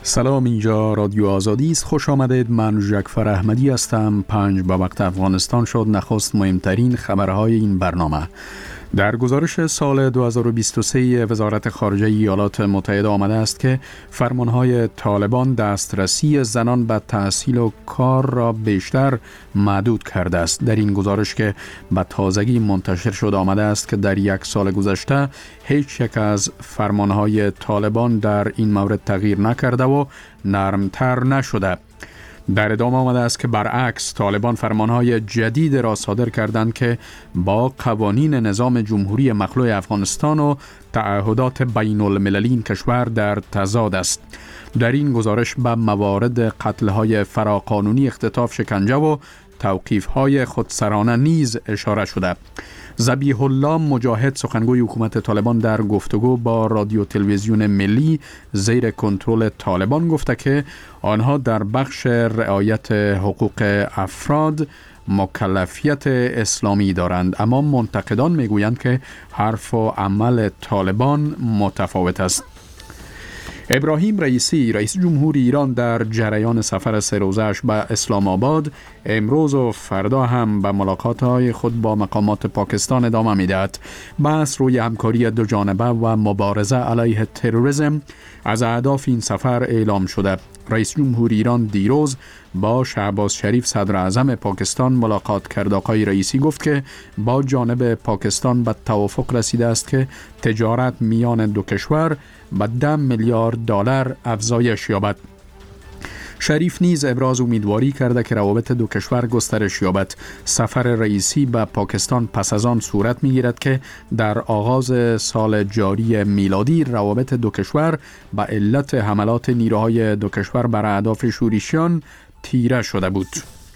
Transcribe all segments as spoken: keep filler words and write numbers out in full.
سلام، اینجا رادیو آزادی است. خوش آمدید. من جعفر احمدی هستم. پنج به وقت افغانستان شد. نخست مهمترین خبرهای این برنامه. در گزارش سال دو هزار و بیست و سه وزارت خارجه ایالات متحده آمده است که فرمانهای طالبان دسترسی زنان به تحصیل و کار را بیشتر محدود کرده است. در این گزارش که به تازگی منتشر شد آمده است که در یک سال گذشته هیچ یک از فرمانهای طالبان در این مورد تغییر نکرده و نرمتر نشده. در ادامه آمده است که برعکس طالبان فرمانهای جدید را صادر کردند که با قوانین نظام جمهوری مخلوع افغانستان و تعهدات بین المللی این کشور در تضاد است. در این گزارش به موارد قتل‌های فراقانونی، اختطاف، شکنجه و توقیف‌های خودسرانه نیز اشاره شده. ذبیح الله مجاهد، سخنگوی حکومت طالبان، در گفتگو با رادیو تلویزیون ملی زیر کنترل طالبان گفته که آنها در بخش رعایت حقوق افراد مکلفیت اسلامی دارند، اما منتقدان میگویند که حرف و عمل طالبان متفاوت است. ابراهیم رئیسی، رئیس جمهور ایران، در جریان سفر سه روزه‌اش به اسلام آباد امروز و فردا هم به ملاقات‌های خود با مقامات پاکستان ادامه می‌دهد. بحث روی همکاری دو جانبه و مبارزه علیه تروریسم از اهداف این سفر اعلام شده. رئیس جمهور ایران دیروز با شهباز شریف صدر اعظم پاکستان ملاقات کرد. آقای رئیسی گفت که با جانب پاکستان به توافق رسیده است که تجارت میان دو کشور به ده میلیارد دلار افزایش یابد. شریف نیز ابراز امیدواری کرده که روابط دو کشور گسترش یابد. سفر رئیسی به پاکستان پس از آن صورت می‌گیرد که در آغاز سال جاری میلادی روابط دو کشور به علت حملات نیروهای دو کشور بر اهداف شورشیان تیره شده بود.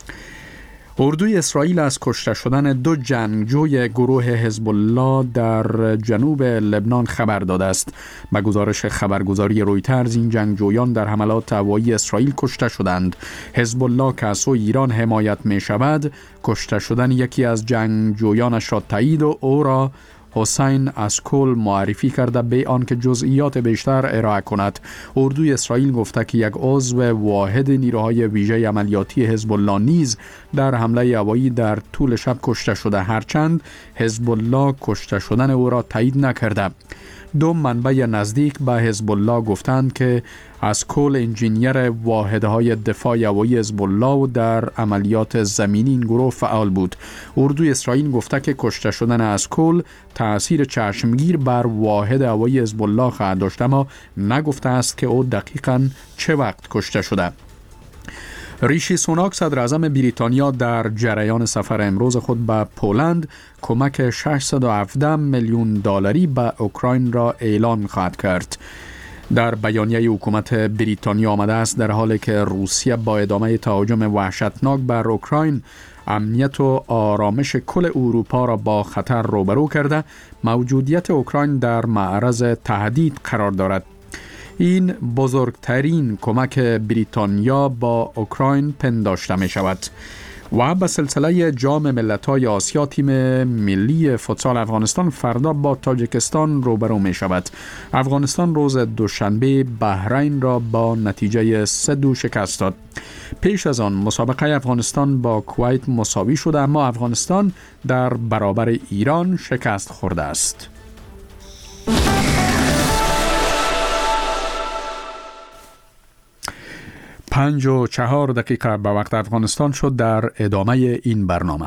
اردوی اسرائیل از کشته شدن دو جنگجوی گروه حزب الله در جنوب لبنان خبر داده است. به گزارش خبرگزاری رویترز این جنگجویان در حملات هوایی اسرائیل کشته شدند. حزب الله که از سوی ایران حمایت می شود کشته شدن یکی از جنگجویانش را تایید و او را حسین اسکول معرفی کرده به آنکه جزئیات بیشتر ارائه کند. اردوی اسرائیل گفته که یک عضو واحد نیروهای ویژه عملیاتی حزب الله نیز در حمله هوایی در طول شب کشته شده، هرچند حزب الله کشته شدن او را تایید نکرده. دو منبع نزدیک به حزب الله گفتند که اسکول انجینیر واحدهای دفاع هوایی حزب الله و در عملیات زمینی این گروه فعال بود. اردوی اسرائیل گفته که کشته شدن اسکول تأثیر چشمگیر بر واحد هوایی حزب الله خواهد داشت، اما نگفته است که او دقیقاً چه وقت کشته شده. ریشی سوناک، صدر اعظم بریتانیا، در جریان سفر امروز خود به پولند کمک ششصد و هفده میلیون دلاری به اوکراین را اعلان خواهد کرد. در بیانیه حکومت بریتانیا آمده است در حالی که روسیه با ادامه تهاجم وحشتناک بر اوکراین امنیت و آرامش کل اروپا را با خطر روبرو کرده، موجودیت اوکراین در معرض تهدید قرار دارد. این بزرگترین کمک بریتانیا با اوکراین پنداشته می شود. و به سلسله جام ملت‌های آسیا تیم ملی فوتسال افغانستان فردا با تاجیکستان روبرو می شود. افغانستان روز دوشنبه بحرین را با نتیجه سه دو شکست داد. پیش از آن مسابقه افغانستان با کویت مساوی شده، اما افغانستان در برابر ایران شکست خورده است. پنج و چهار دقیقه به وقت افغانستان شد. در ادامه این برنامه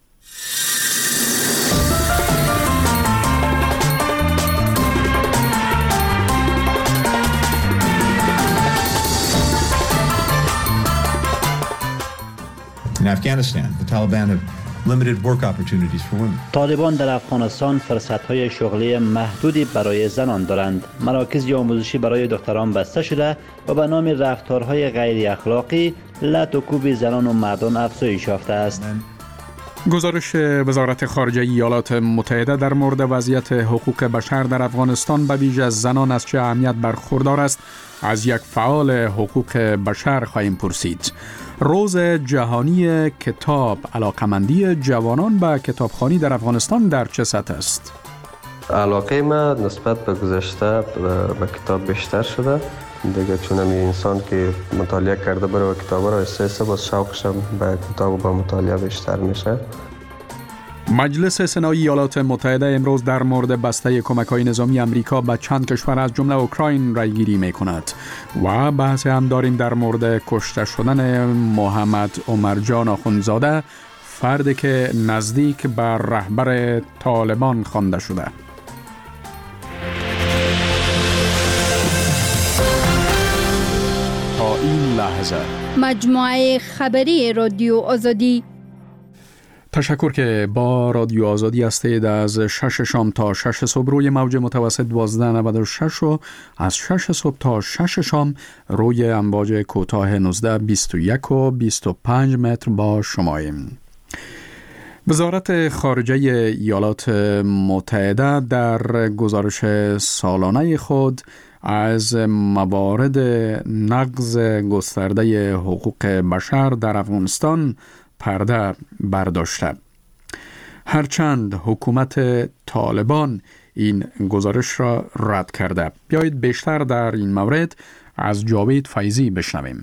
In Afghanistan, the Taliban have limited work opportunities for women. طالبان در افغانستان فرصت‌های شغلی محدودی برای زنان دارند. مراکز آموزشی برای دختران بسته شده و به نام رفتارهای غیر اخلاقی لط و کوب زنان و مردان افزایش یافته است. گزارش وزارت خارجه ایالات متحده در مورد وضعیت حقوق بشر در افغانستان به ویژه زنان از چه اهمیت برخوردار است از یک فعال حقوق بشر خواهیم پرسید. روز جهانی کتاب، علاقمندی جوانان به کتابخوانی در افغانستان در چه سطح است؟ علاقه ما نسبت به گذشته به کتاب بیشتر شده دیگه چون می انسان که مطالعه کرده بره کتاب را استرس باز شوقشم به کتاب و به مطالعه بیشتر میشه. مجلس سنایی ایالات متحده امروز در مورد بسته کمک‌های نظامی امریکا به چند کشور از جمله اوکراین رایگیری می‌کند و بحث هم داریم در مورد کشته شدن محمد عمرجان آخوندزاده، فردی که نزدیک به رهبر طالبان خوانده شده. تا این لحظه مجموعه خبری رادیو آزادی. تشکر که با رادیو آزادی هستید. از شش شام تا شش صبح روی موج متوسط دوازده نود و شش و از شش صبح تا شش شام روی امواج کوتاه نوزده بیست و یک و بیست و پنج متر با شماییم. وزارت خارجه ایالات متحده در گزارش سالانه خود از موارد نقض گسترده حقوق بشر در افغانستان پرده برداشته. هرچند حکومت طالبان این گزارش را رد کرده. بیایید بیشتر در این مورد از جاوید فیضی بشنویم.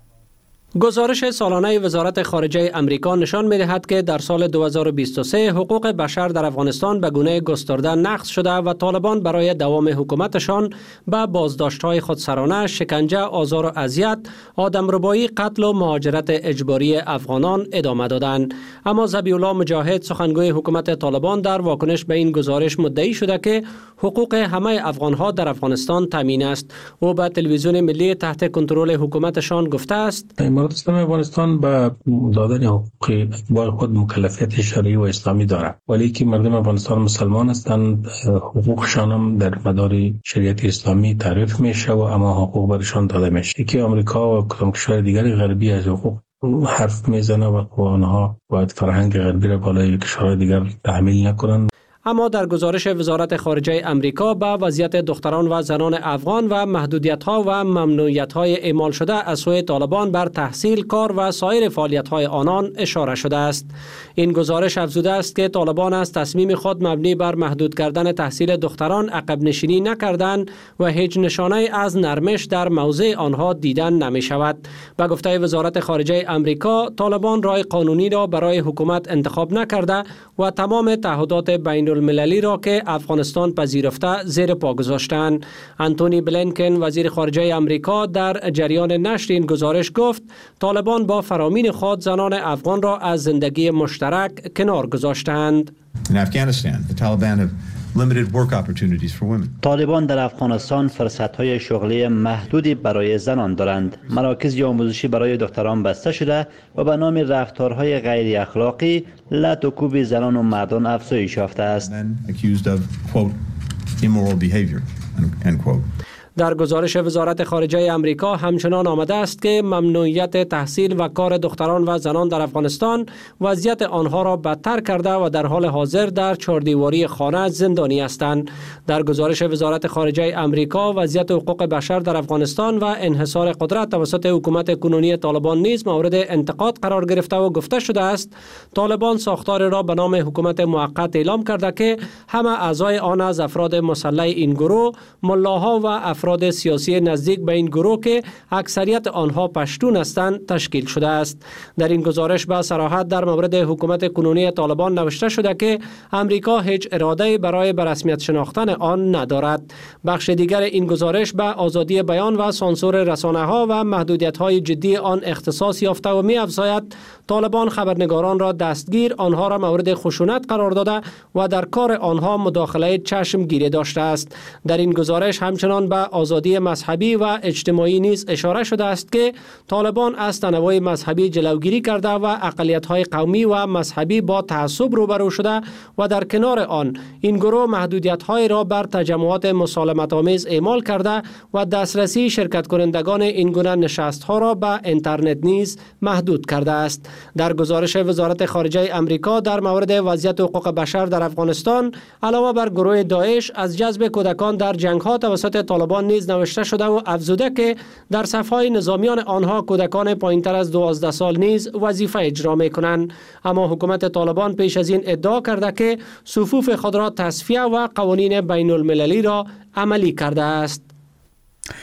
گزارش سالانه وزارت خارجه امریکا نشان می‌دهد که در سال دو هزار و بیست و سه حقوق بشر در افغانستان به گونه گسترده نقض شده و طالبان برای دوام حکومتشان به بازداشت‌های خودسرانه، شکنجه، آزار و اذیت، آدمربایی، قتل و مهاجرت اجباری افغانان ادامه دادند. اما ذبیح الله مجاهد، سخنگوی حکومت طالبان، در واکنش به این گزارش مدعی شده که حقوق همه افغان‌ها در افغانستان تامین است. او به تلویزیون ملی تحت کنترل حکومتشان گفته است: اسلام افغانستان به دادن حقوق اتباع خود مکلفیت شرعی و اسلامی دارد، ولی که مردم افغانستان مسلمان هستند، حقوقشان هم در مدار شریعت اسلامی تعریف میشه و اما حقوق برشان داده میشه. که آمریکا و کدام کشور دیگری غربی از حقوق حرف میزنه و آنها باید فرهنگ غربی را بالای کشورهای دیگر تحمیل نکنند. اما در گزارش وزارت خارجه امریکا به وضعیت دختران و زنان افغان و محدودیت‌ها و ممنوعیت‌های اعمال شده از سوی طالبان بر تحصیل، کار و سایر فعالیت‌های آنان اشاره شده است. این گزارش افزوده است که طالبان از تصمیم خود مبنی بر محدود کردن تحصیل دختران عقب نشینی نکردند و هیچ نشانه از نرمش در موضع آنها دیدن نمی شود. به گفته وزارت خارجه امریکا، طالبان راه قانونی را برای حکومت انتخاب نکرده و تمام تعهدات بین المللی را که افغانستان پذیرفته زیر پا گذاشتند. آنتونی بلینکن، وزیر خارجه امریکا، در جریان نشر این گزارش گفت طالبان با فرامین خود زنان افغان را از زندگی مشترک کنار گذاشتند. In Afghanistan, the Taliban have limited work opportunities for women. طالبان در افغانستان فرصت‌های شغلی محدودی برای زنان دارند. مراکز آموزشی برای دختران بسته شده و به نام رفتارهای غیر اخلاقی لط و کوب زنان و مردان افزایش یافته است. Men accused of, quote, immoral behavior, end quote. در گزارش وزارت خارجه امریکا همچنان آمده است که ممنوعیت تحصیل و کار دختران و زنان در افغانستان وضعیت آنها را بدتر کرده و در حال حاضر در چهاردیواری خانه زندانی هستند. در گزارش وزارت خارجه امریکا، وضعیت حقوق بشر در افغانستان و انحصار قدرت توسط حکومت کنونی طالبان نیز مورد انتقاد قرار گرفته و گفته شده است طالبان ساختار را به نام حکومت موقت اعلام کرده که همه اعضای آن از افراد مسلح این گروه، ملاها و افراد سیاسی نزدیک به این گروه که اکثریت آنها پشتون هستند تشکیل شده است. در این گزارش به صراحت در مورد حکومت کنونی طالبان نوشته شده که امریکا هیچ اراده برای به رسمیت شناختن آن ندارد. بخش دیگر این گزارش به آزادی بیان و سانسور رسانه‌ها و محدودیت‌های جدی آن اختصاص یافته و می‌افزاید طالبان خبرنگاران را دستگیر، آنها را مورد خشونت قرار داده و در کار آنها مداخله چشمگیری داشته است. در این گزارش همچنان به آزادی مذهبی و اجتماعی نیز اشاره شده است که طالبان از تنوع مذهبی جلوگیری کرده و اقلیت‌های قومی و مذهبی با تعصب روبرو شده و در کنار آن این گروه محدودیت‌های را بر تجمعات مسالمت‌آمیز اعمال کرده و دسترسی شرکت کنندگان این گونه نشست‌ها را به اینترنت نیز محدود کرده است. در گزارش وزارت خارجه امریکا در مورد وضعیت حقوق بشر در افغانستان علاوه بر گروه داعش از جذب کودکان در جنگ‌ها توسط طالبان نیز نوشته شده و افزوده که در صف‌های نظامیان آنها کودکان پایینتر از دوازده سال نیز وظیفه اجرا می‌کنند. اما حکومت طالبان پیش از این ادعا کرده که صفوف خود را تصفیه و قوانین بین المللی را عملی کرده است.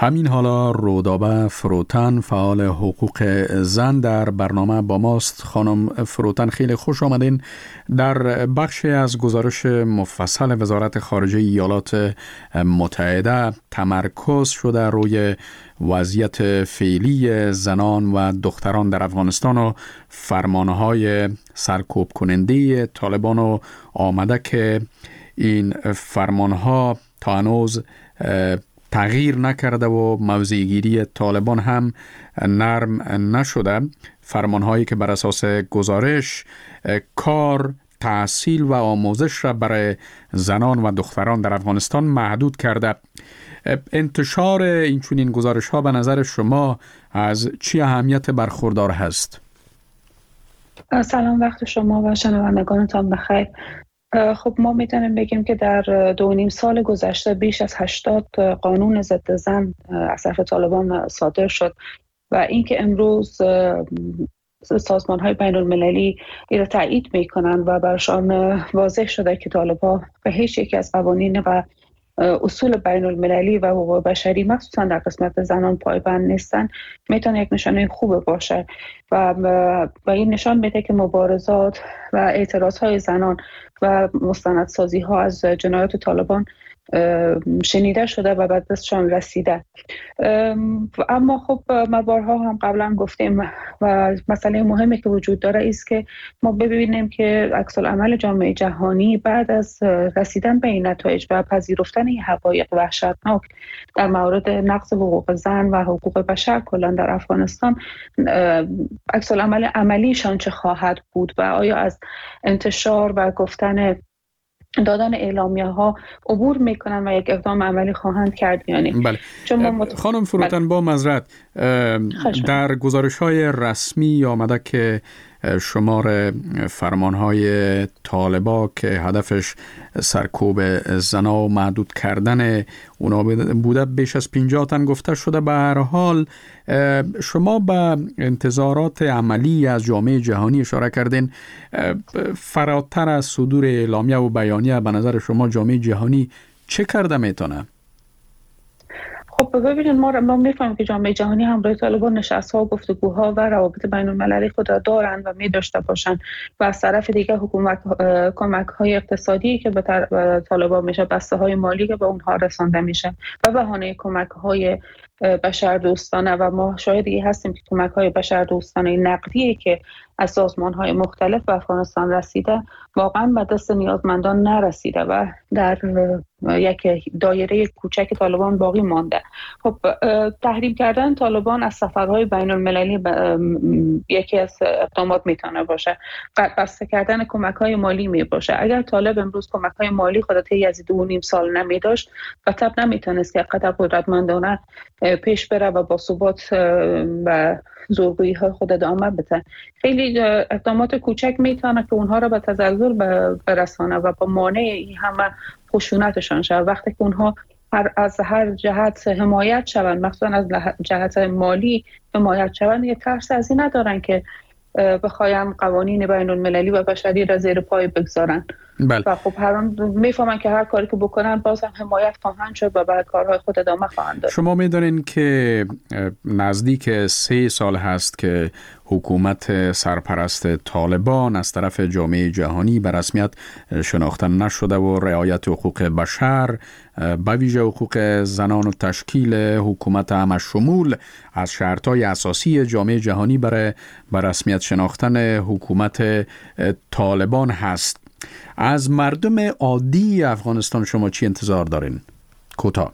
همین حالا رودابه فروتن فعال حقوق زن در برنامه با ماست. خانم فروتن خیلی خوش آمدین. در بخشی از گزارش مفصل وزارت خارجه ایالات متحده تمرکز شده روی وضعیت فعلی زنان و دختران در افغانستان و فرمانهای سرکوب کننده طالبان و آمده که این فرمانها تا هنوز تغییر نکرده و موضع‌گیری طالبان هم نرم نشده. فرمانهایی که بر اساس گزارش کار، تحصیل و آموزش را برای زنان و دختران در افغانستان محدود کرده. انتشار این چنین گزارش ها به نظر شما از چی اهمیت برخوردار هست؟ سلام، وقت شما و شنوندگانتان بخیر. خب ما میتونیم بگیم که در دو نیم سال گذشته بیش از هشتاد قانون ضد زن از طرف طالبان صادر شد و اینکه امروز سازمان های بین المللی این را تایید میکنن و برشان واضح شده که طالبان به هیچ یک از قوانین و اصول بین المللی و حقوق بشری مخصوصا در قسمت زنان پایبند نیستن، میتونه یک نشانه خوب باشه و و این نشان میده که مبارزات و اعتراض های زنان و مستندسازی ها از جنایات طالبان شنیده شده و به دستشان رسیده. اما خب ما بارها هم قبلا گفتیم و مسئله مهمی که وجود داره است که ما ببینیم که عکس العمل جامعه جهانی بعد از رسیدن به این نتایج و پذیرفتن این حقایق وحشتناک در مورد نقض حقوق زن و حقوق بشر کلا در افغانستان، عکس العمل عملیشان چه خواهد بود و آیا از انتشار و گفتن دادن اعلامیه ها عبور میکنن و یک اقدام عملی خواهند کرد یا نه؟ بله. مت... خانم فروتن بله. با معذرت در گزارش های رسمی آمده که شمار فرمان های طالبا که هدفش سرکوب زنا و محدود کردن اونا بوده بیش از پنجاه تن گفته شده. به هر حال شما به انتظارات عملی از جامعه جهانی اشاره کردین. فراتر از صدور اعلامیه و بیانیه به نظر شما جامعه جهانی چه کرده میتونه؟ خب ببینید ما ما میفهمیم که جامعه جهانی همراه طالبان نشست‌ها و گفتگوها و روابط بین‌المللی خود را دارند و می‌داشته باشند و از طرف دیگر حکومت کمک‌های اقتصادی که به طالبان میشه، بسته‌های مالی که به اونها رسانده میشه و بهانه کمک‌های بشردوستانه و ما شاهدی هستیم که کمک‌های بشردوستانه نقدی که از سازمان‌های مختلف به افغانستان رسیده واقعا به دست نیازمندان نرسیده و در یک دایره کوچک طالبان باقی مانده. خب تحریم کردن طالبان از سفرهای بین المللی یکی از اقدامات میتونه باشه. بسته کردن کمک‌های مالی می باشه. اگر طالب امروز کمک‌های مالی خود طی از دو نیم سال نمی داشت و طب نمیتونست که قدر قدرتمندانه پیش بره و با ثبات و زورگویی های خود ادامه بده. خیلی اقدامات کوچک میتونه که اونها را به تزلزل برسانه و با مانع این همه خشونتشان شود. وقتی که اونها هر از هر جهت حمایت شوند، مخصوصا از جهت مالی حمایت شوند، یه ترس از این ندارن که بخوایم قوانین بین المللی و بشری را زیر پای بگذارن. بله. و خب هر میفهمن که هر کاری که بکنن باز هم حمایت خواهند شد و به کارهای خود ادامه خواهند داد. شما میدونین که نزدیک سه سال هست که حکومت سرپرست طالبان از طرف جامعه جهانی به رسمیت شناخته نشده و رعایت حقوق بشر به ویژه حقوق زنان و تشکیل حکومت همشمول از شرطهای اساسی جامعه جهانی برای به رسمیت شناختن حکومت طالبان هست. از مردم عادی افغانستان شما چی انتظار دارین؟ کوتاه.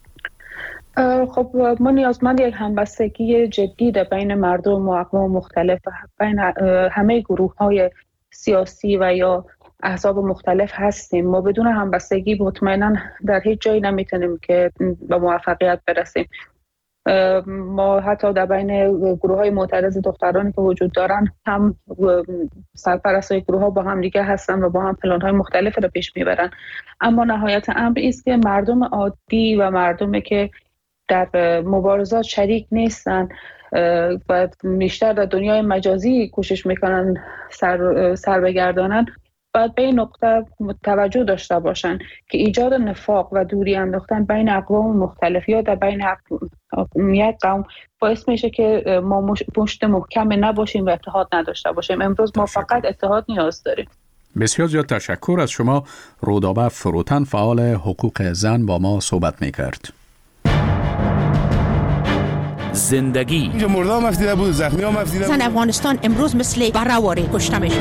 خب ما نیازمند یک همبستگی جدی در بین مردم و اقوام مختلف بین همه گروه‌های سیاسی و یا احزاب مختلف هستیم. ما بدون همبستگی مطمئنا در هیچ جایی نمیتونیم که به موفقیت برسیم. ما حتی در بین گروه‌های معترض دخترانی که وجود دارن هم سرپرستای گروه‌ها با هم دیگه هستن و با هم پلان‌های مختلف رو پیش میبرن، اما نهایت امر است که مردم عادی و مردمی که در مبارزات شریک نیستن و بیشتر در دنیای مجازی کوشش میکنن سر, سر بگردانن باید به این نقطه توجه داشته باشند که ایجاد نفاق و دوری انداختن بین اقوام مختلف یا در بین یک قوم باعث میشه که ما پشت محکم نباشیم و اتحاد نداشته باشیم. امروز ما فقط اتحاد نیاز داریم. بسیار زیاد تشکر از شما. رودابه فروتن، فعال حقوق زن، با ما صحبت میکرد. زندگی اینجا مرده هم افتیده بود، زخمی هم افتیده بود. زن افغانستان امروز مثل بره‌واره کشته میشن.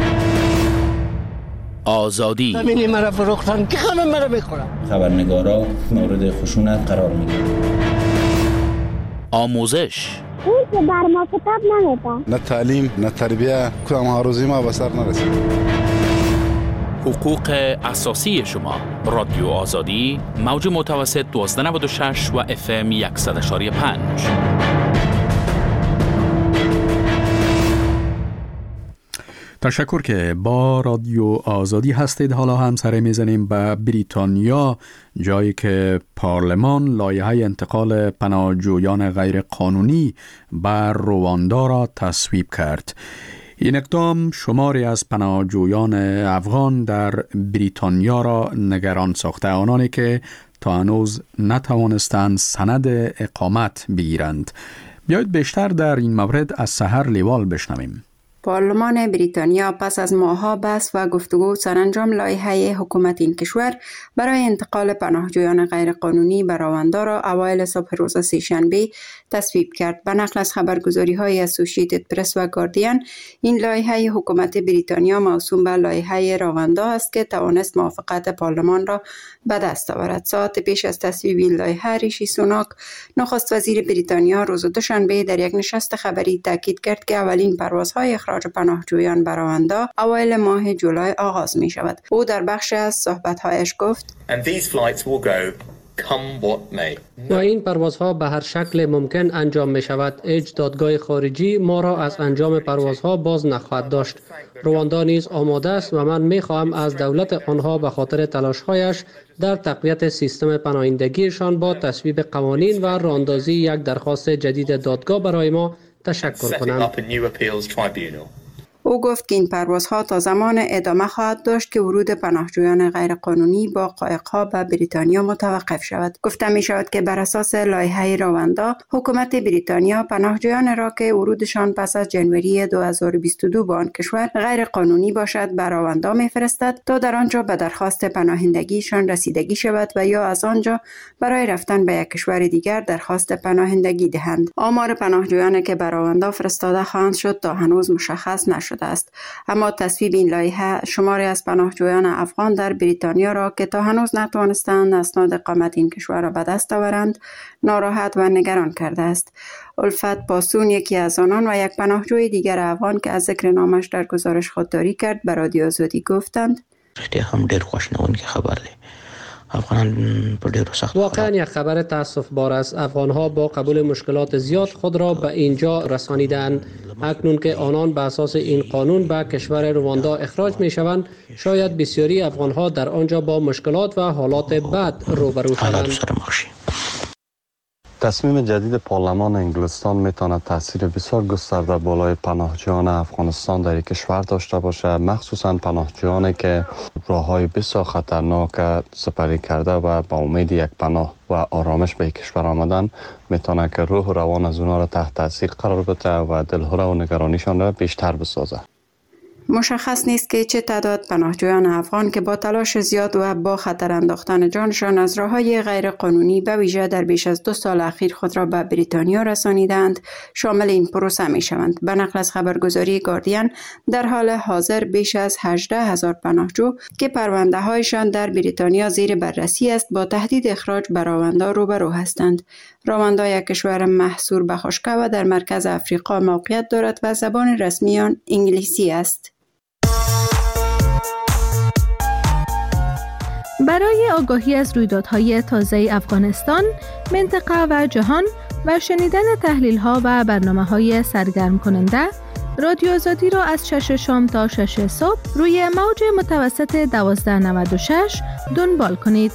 آزادی زمینی مرا فروختن که همه مرا میخورن. خبرنگارا مورد خشونت قرار میگیرن. آموزش اون که بر ما کتاب نمیدن. نه تعلیم نه تربیه، کدام هاروزی ما به سر نرسید. حقوق اساسی شما. رادیو آزادی، موج متوسط دوازده نود و شش و اف ام صد و یک و پنج. تشکر که با رادیو آزادی هستید. حالا هم سر میزنیم به بریتانیا، جایی که پارلمان لایحه انتقال پناهجویان غیر قانونی بر رواندا را تصویب کرد. این اقدام شماری از پناهجویان افغان در بریتانیا را نگران ساخته، آنانی که تا هنوز نتوانستند سند اقامت بگیرند. بیایید بیشتر در این مورد از سحر لیوال بشنویم. پارلمان بریتانیا پس از ماه‌ها بحث و گفتگو سرانجام لایحه حکومت این کشور برای انتقال پناهجویان غیرقانونی به رواندا را اوایل صبح روز سه‌شنبه تصویب کرد. به نقل از خبرگزاری‌های اسوسییتد پرس و گاردین، این لایحه حکومت بریتانیا موسوم به لایحه رواندا است که توانست موافقت پارلمان را به دست آورد. ساعت پیش از تصویب این لایحه، ریشی سوناک، نخست وزیر بریتانیا، روز دوشنبه در یک نشست خبری تاکید کرد که اولین پروازهای اخراج پناهجویان به رواندا اوایل ماه جولای آغاز می شود. او در بخش از صحبت‌هایش گفت: و این پروازها به هر شکل ممکن انجام می شود. هیچ دادگاه خارجی ما را از انجام پروازها باز نخواهد داشت. رواندا نیز آماده است و من می خواهم از دولت آنها به خاطر تلاش‌هایش در تقویت سیستم پناهندگیشان با تصویب قوانین و راهاندازی یک درخواست جدید دادگاه برای ما تشکر کنم. او گفت که این پروازها تا زمان ادامه خواهد داشت که ورود پناهجویان غیرقانونی با قایق‌ها به بریتانیا متوقف شود. گفته می شود که بر اساس لایحه رواندا، حکومت بریتانیا پناهجویان را که ورودشان پس از جنوری دو هزار و بیست و دو به آن کشور غیرقانونی باشد به رواندا می‌فرستد تا در آنجا به درخواست پناهندگیشان رسیدگی شود و یا از آنجا برای رفتن به یک کشور دیگر درخواست پناهندگی دهند. آمار پناهجویانی که به رواندا فرستاده خواهند شد تا هنوز مشخص نشد است. اما تصویب این لایحه شماری از پناهجویان افغان در بریتانیا را که تا هنوز نتوانستند اسناد اقامت این کشور را به دست آورند ناراحت و نگران کرده است. الفت پاسون، یکی از آنان و یک پناهجوی دیگر افغان که از ذکر نامش در گزارش خودداری کرد، به رادیو آزادی گفتند: هم ډیر خوشنونکی خبر دی. افغانان په ډیرو سخت واقعا یک خبر تاسف بار است. افغانها با قبول مشکلات زیاد خود را به اینجا رسانیدند. اکنون که آنان به اساس این قانون به کشور رواندا اخراج می شوند، شاید بسیاری افغانها در آنجا با مشکلات و حالات بد روبرو شوند. تصمیم جدید پارلمان انگلستان میتواند تاثیر بسیار گسترده بالای پناهجویان افغانستان در یک کشور داشته باشد، مخصوصا پناهجویانی که راههای بسیار خطرناک سپری کرده و با امید یک پناه و آرامش به یک کشور آمدن میتونه که روح و روان از اونها را تحت تاثیر قرار بده و دلهره و نگرانیشان را بیشتر بسازه. مشخص نیست که چه تعداد پناهجویان افغان که با تلاش زیاد و با خطر انداختن جانشان از راه‌های غیر قانونی به ویژه در بیش از دو سال اخیر خود را به بریتانیا رسانیدند شامل این پروسه می شوند. به نقل از خبرگزاری گاردین، در حال حاضر بیش از هجده هزار پناهجو که پرونده هایشان در بریتانیا زیر بررسی است با تهدید اخراج به رواندا روبرو هستند. رواندا یک کشور محصور به خشکی و در مرکز افریقا موقعیت دارد و زبان رسمی آن انگلیسی است. برای آگاهی از رویدادهای تازه افغانستان، منطقه و جهان و شنیدن تحلیل‌ها و برنامه‌های سرگرم کننده، رادیو آزادی را از شش شام تا شش صبح روی موج متوسط دوازده نود و شش دنبال کنید.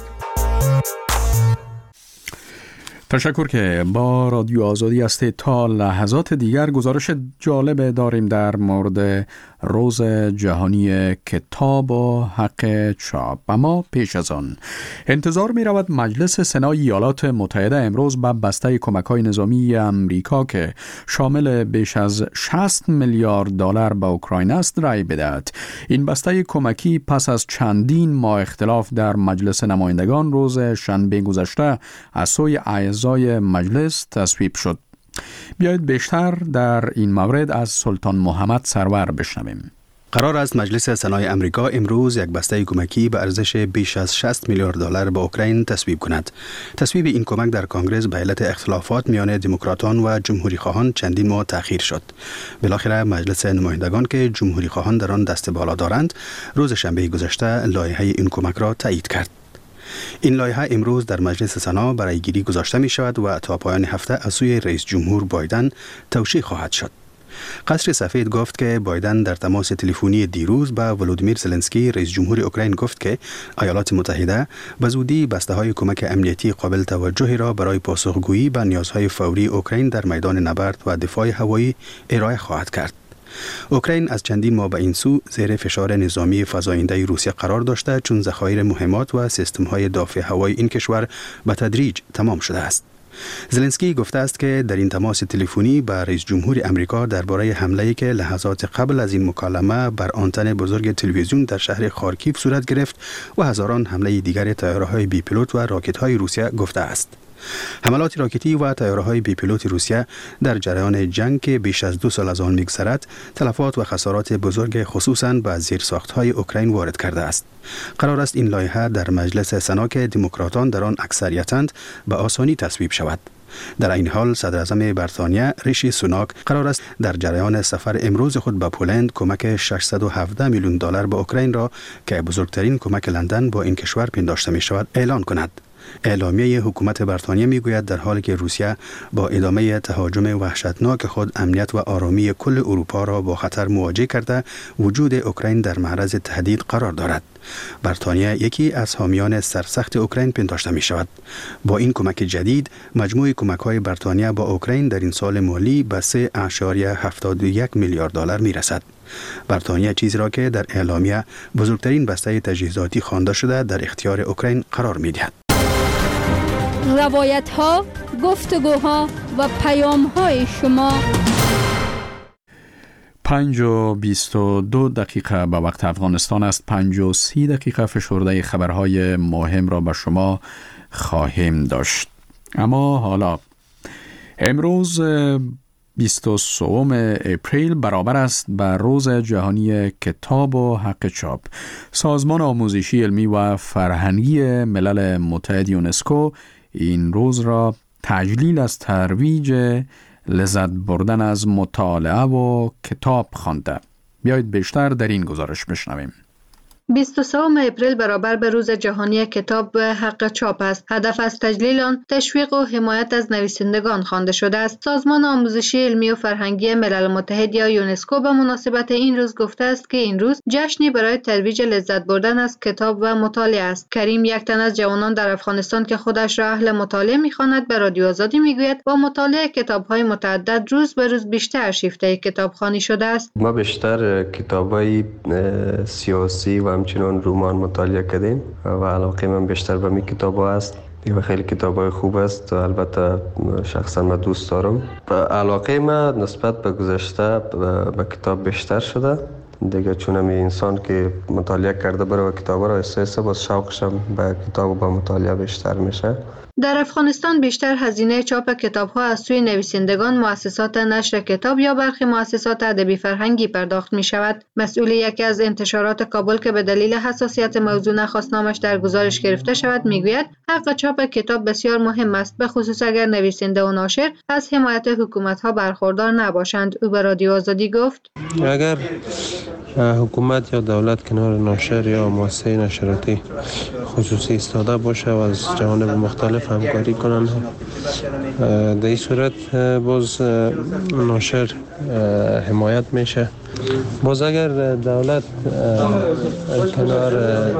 تشکر که با رادیو آزادی هستید. تا لحظات دیگر گزارش جالب داریم در مورد روز جهانی کتاب و حق چاپ. اما پیش از آن انتظار می رود مجلس سنای ایالات متحده امروز به بسته کمک‌های نظامی امریکا که شامل بیش از شصت میلیارد دلار به اوکراین است رای بدهد. این بسته کمکی پس از چندین ماه اختلاف در مجلس نمایندگان روز شنبه گذشته از سوی اعضای مجلس تصویب شد. بیایید بیشتر در این مورد از سلطان محمد سرور بشنویم. قرار است مجلس سنای امریکا امروز یک بسته کمکی به ارزش بیش از شصت میلیارد دلار به اوکراین تصویب کند. تصویب این کمک در کنگره به علت اختلافات میان دموکراتان و جمهوری خواهان چندین ماه تأخیر شد. بالاخره مجلس نمایندگان که جمهوری خواهان در آن دست بالا دارند، روز شنبه گذشته لایحه این کمک را تایید کرد. این لایحه امروز در مجلس سنا برای گیری گذاشته می شود و تا پایان هفته از سوی رئیس جمهور بایدن توشیح خواهد شد. قصر سفید گفت که بایدن در تماس تلفنی دیروز با ولودیمیر زلنسکی رئیس جمهور اوکراین گفت که ایالات متحده به زودی بسته‌های کمک امنیتی قابل توجهی را برای پاسخگویی به نیازهای فوری اوکراین در میدان نبرد و دفاع هوایی ارائه خواهد کرد. اوکراین از چندین ماه به این سو زیر فشار نظامی فزاینده روسیه قرار داشته، چون ذخایر مهمات و سیستم‌های دفاع هوایی این کشور به تدریج تمام شده است. زلنسکی گفته است که در این تماس تلفنی با رئیس جمهور امریکا درباره حمله‌ای که لحظات قبل از این مکالمه بر آنتن بزرگ تلویزیون در شهر خارکیف صورت گرفت و هزاران حمله دیگر طیاره‌های بی پیلوت و راکت‌های روسیه گفته است. حملات راکتی و طیاره‌های بی پیلوت روسیه در جریان جنگ که بیش از دو سال از آن می‌گذرد، تلفات و خسارات بزرگ خصوصاً به زیرساخت‌های اوکراین وارد کرده است. قرار است این لایحه در مجلس سنا که دموکراتان در آن اکثریتند به آسانی تصویب شود. در این حال صدر اعظم بریتانیا ریشی سوناک قرار است در جریان سفر امروز خود به پولند کمک ششصد و هفده میلیون دلار به اوکراین را که بزرگترین کمک لندن با این کشور پنداشته می شود اعلان کند. اعلامیه حکومت بریتانیا میگوید در حالی که روسیه با ادامه تهاجم وحشتناک خود امنیت و آرامی کل اروپا را با خطر مواجه کرده، وجود اوکراین در معرض تهدید قرار دارد. بریتانیا یکی از حامیان سرسخت اوکراین پنداشته می شود. با این کمک جدید مجموع کمک های بریتانیا با اوکراین در این سال مالی به سه ممیز هفتاد و یک میلیارد دلار می رسد. بریتانیا چیزی را که در اعلامیه بزرگترین بسته تجهیزاتی خوانده شده در اختیار اوکراین قرار می دهد. روایت ها، گفتگوها و پیام های شما. پنج و بیست و دو دقیقه به وقت افغانستان است. پنج و سی دقیقه فشرده خبرهای مهم را به شما خواهیم داشت. اما حالا امروز بیست و سوم اپریل برابر است به روز جهانی کتاب و حق چاپ. سازمان آموزشی علمی و فرهنگی ملل متحد یونسکو این روز را تجلیل از ترویج لذت بردن از مطالعه و کتاب خوانده. بیایید بیشتر در این گزارش بشنویم. بیست و سوم اپریل برابر به روز جهانی کتاب و حق چاپ است. هدف از تجلیل آن تشویق و حمایت از نویسندگان خوانده شده است. سازمان آموزشی علمی و فرهنگی ملل متحد یا یونسکو به مناسبت این روز گفته است که این روز جشنی برای ترویج لذت بردن از کتاب و مطالعه است. کریم، یک تن از جوانان در افغانستان که خودش را اهل مطالعه می‌خواند، به رادیو آزادی میگوید با مطالعه کتاب‌های متعدد روز به روز بیشتر شیفته کتابخوانی شده است. ما بیشتر کتاب‌های سیاسی و همچنان رمان مطالعه کردیم و علاقه من بیشتر به می کتاب ها است. و خیلی کتاب های خوب است و البته شخصا من دوست دارم. علاقه من نسبت به گذشته به کتاب بیشتر شده دیگه، چون همی انسان که مطالعه کرده برای کتاب را احساسه باز شوقشم به کتاب و به مطالعه بیشتر میشه. در افغانستان بیشتر هزینه چاپ کتاب‌ها از سوی نویسندگان، مؤسسات نشر کتاب یا برخی مؤسسات ادبی فرهنگی پرداخت می شود. مسئول یکی از انتشارات کابل که به دلیل حساسیت موضوع نخواست نامش در گزارش گرفته شود میگوید حق چاپ کتاب بسیار مهم است، به خصوص اگر نویسنده و ناشر از حمایت حکومت‌ها برخوردار نباشند. او به رادیو آزادی گفت اگر حکومت یا دولت کنار ناشر یا مؤسسه نشراتی خصوصی ایستاده باشه و از جوانب مختلف همکاری کنند، در این صورت باز ناشر حمایت میشه. باز اگر دولت کنار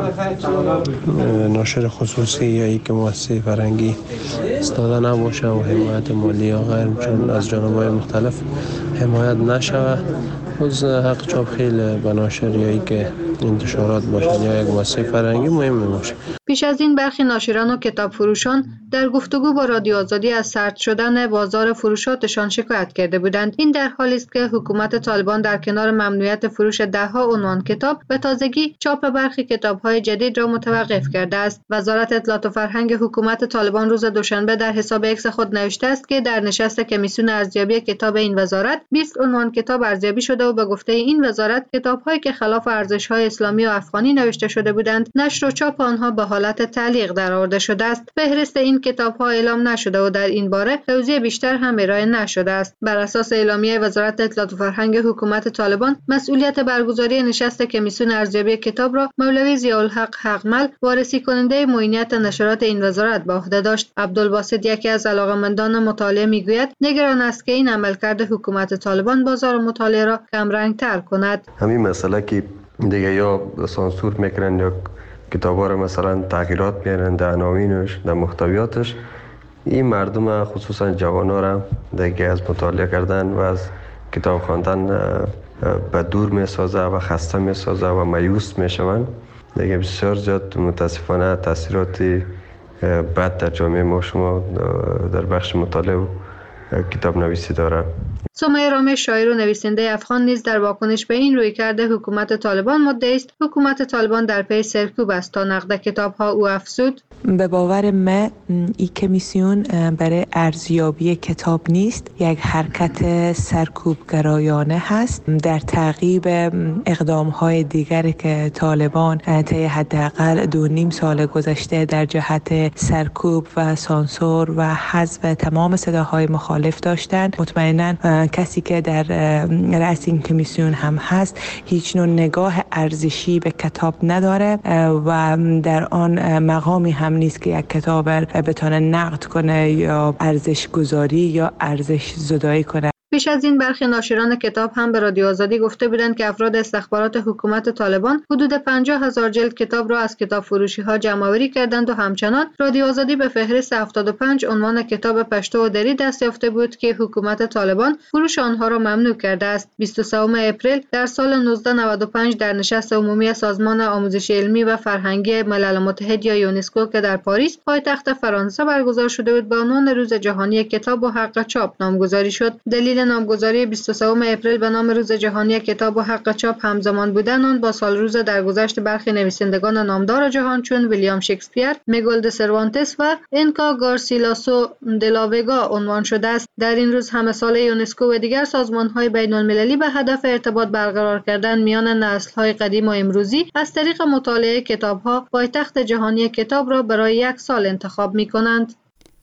ناشر خصوصی یا یک مؤسسه فرهنگی ایستاده نباشه و حمایت مالی یا غیر چون از جانب‌های مختلف حمایت نشود، تحفظ حق چاپ خیلی به ناشریایی که انتشارات باشن یا یک مؤسسه فرهنگی مهم میشه. پیش از این برخی ناشران و کتاب فروشان در گفتگو با رادیو آزادی از سرد شدن بازار فروشاتشان شکایت کرده بودند. این در حالی است که حکومت طالبان در کنار ممنوعیت فروش دهها عنوان کتاب به تازگی چاپ برخی کتاب‌های جدید را متوقف کرده است. وزارت اطلاعات و فرهنگ حکومت طالبان روز دوشنبه در حساب اکس خود نوشته است که در نشست کمیسیون ارزیابی کتاب این وزارت بیست عنوان کتاب ارزیابی شده و به گفته این وزارت کتاب‌هایی که خلاف ارزش‌های اسلامی و افغانی نوشته شده بودند نشر و چاپ آنها به حالت تعلیق درآورده شده است. فهرست این کتاب‌ها اعلام نشده و در این باره توضیح بیشتر هم ارائه نشده است. بر اساس اعلامیه وزارت اطلاعات و فرهنگ حکومت طالبان مسئولیت برگزاری نشست کمیسیون ارزیابی کتاب را مولوی ضیاءالحق حقمل وارسی کننده معینیت نشرات این وزارت به عهده داشت. عبدالباسط یکی از علاقه‌مندان مطالعه میگوید نگران است که این عملکرد حکومت طالبان بازار مطالعه را کمرنگ‌تر کند. همین مسئله که دیگه یا سانسور میکنن یا کتابا را مثلا تغییرات میارن در عناوینش در محتویاتش، این مردم خصوصا جوانا را دیگه از مطالعه کردن و از کتاب خواندن به دور میسازه و خسته میسازه و مایوس میشوند. دیگه بسیار زیاد متاسفانه تاثیرات بد در جامعه ما شما در بخش مطالعه و کتاب نویسی داره. سمیه رامش شاعر و نویسنده افغان نیز در واکنش به این رویکرد حکومت طالبان مدعی است حکومت طالبان در پی سرکوب است تا نقد کتاب‌ها. او افزود: به باور من این کمیسیون برای ارزیابی کتاب نیست، یک حرکت سرکوبگرایانه هست در تعقیب اقدام‌های دیگری که طالبان طی حداقل دو نیم سال گذشته در جهت سرکوب و سانسور و حذف تمام صداهای مخالف داشتند. مطمئناً کسی که در رأس این کمیسیون هم هست هیچ نوع نگاه ارزشی به کتاب نداره و در آن مقامی هم نیست که یک کتاب بتونه نقد کنه یا ارزش گذاری یا ارزش زدایی کنه. پیش از این برخی ناشران کتاب هم به رادیو آزادی گفته بودند که افراد استخبارات حکومت طالبان حدود پنجاه هزار جلد کتاب را از کتاب فروشی ها جمع‌آوری کردند و همچنان رادیو آزادی به فهرست هفتاد و پنج عنوان کتاب پشتو و دری دست یافته بود که حکومت طالبان فروش آنها را ممنوع کرده است. بیست و سوم اپریل در سال نوزده نود و پنج در نشست عمومی سازمان آموزش علمی و فرهنگی ملل متحد یا یونسکو که در پاریس پایتخت فرانسه برگزار شده بود با عنوان روز جهانی کتاب و حق چاپ نامگذاری شد. دلیل نامگذاری بیست و سوم اپریل به نام روز جهانی کتاب و حق چاپ همزمان بودن آن با سال روز درگذشت برخی نویسندگان نامدار جهان چون ویلیام شکسپیر، میگل د سروانتس و انکا گارسیلاسو دلاوگا عنوان شده است. در این روز همه سال یونسکو و دیگر سازمان‌های بین‌المللی به هدف ارتباط برقرار کردن میان نسل‌های قدیم و امروزی از طریق مطالعه کتاب‌ها پایتخت جهانی کتاب را برای یک سال انتخاب می‌کنند.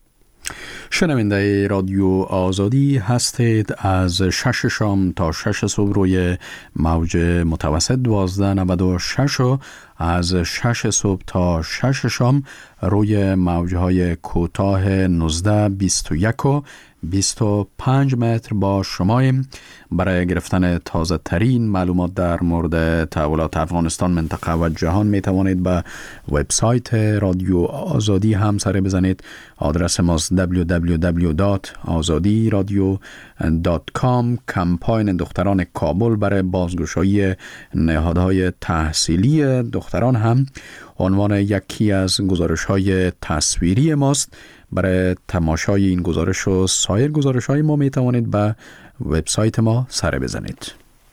شنونده رادیو آزادی هستید. از شش شام تا شش صبح روی موج متوسط دوازده نود و شش و از شش صبح تا شش شام روی موجهای کوتاه نوزده بیست و یک و بیست و پنج متر با شماییم. برای گرفتن تازه ترین معلومات در مورد تحولات افغانستان، منطقه و جهان می توانید به وبسایت رادیو آزادی هم سر بزنید. آدرس ماست دبلیو دبلیو دبلیو دات آزادی رادیو دات کام. کمپاین دختران کابل برای بازگشایی نهادهای تحصیلی دختران هم عنوان یکی از گزارش‌های تصویری ماست. برای تماشای این گزارش و سایر گزارش‌های ما می توانید به وبسایت ما سر بزنید.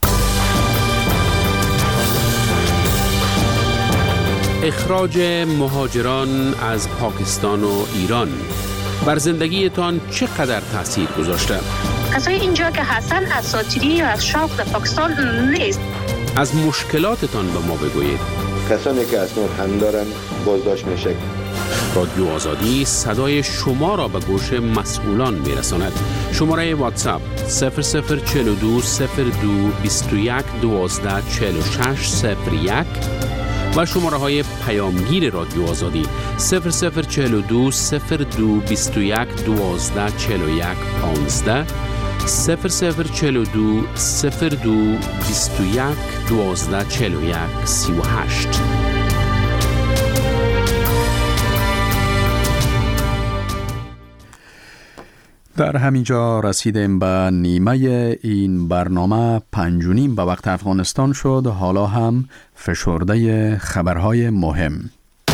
اخراج مهاجران از پاکستان و ایران بر زندگیتان چقدر تاثیر گذاشته؟ کسایی اینجا که هستن اساطیری یا از شوق در پاکستان نیست. از مشکلاتتان به ما بگویید. کسانی که اسناد هم دارن بازداشت میشه. رادیو آزادی صدای شما را به گوش مسئولان میرساند. شماره واتساپ صفر صفر چهل و دو صفر دو بیست و یک دوازده چهل و شش صفر یک و شماره های پیامگیر رادیو آزادی صفر صفر چهل و دو صفر دو بیست و یک دوازده چهل و یک پانزده صفر صفر چهل و دو صفر دو بیست و یک دوازده چهل و یک سی و هشت. در همینجا رسیدیم به نیمه این برنامه پنج و نیم به وقت افغانستان شد. حالا هم فشرده خبرهای مهم.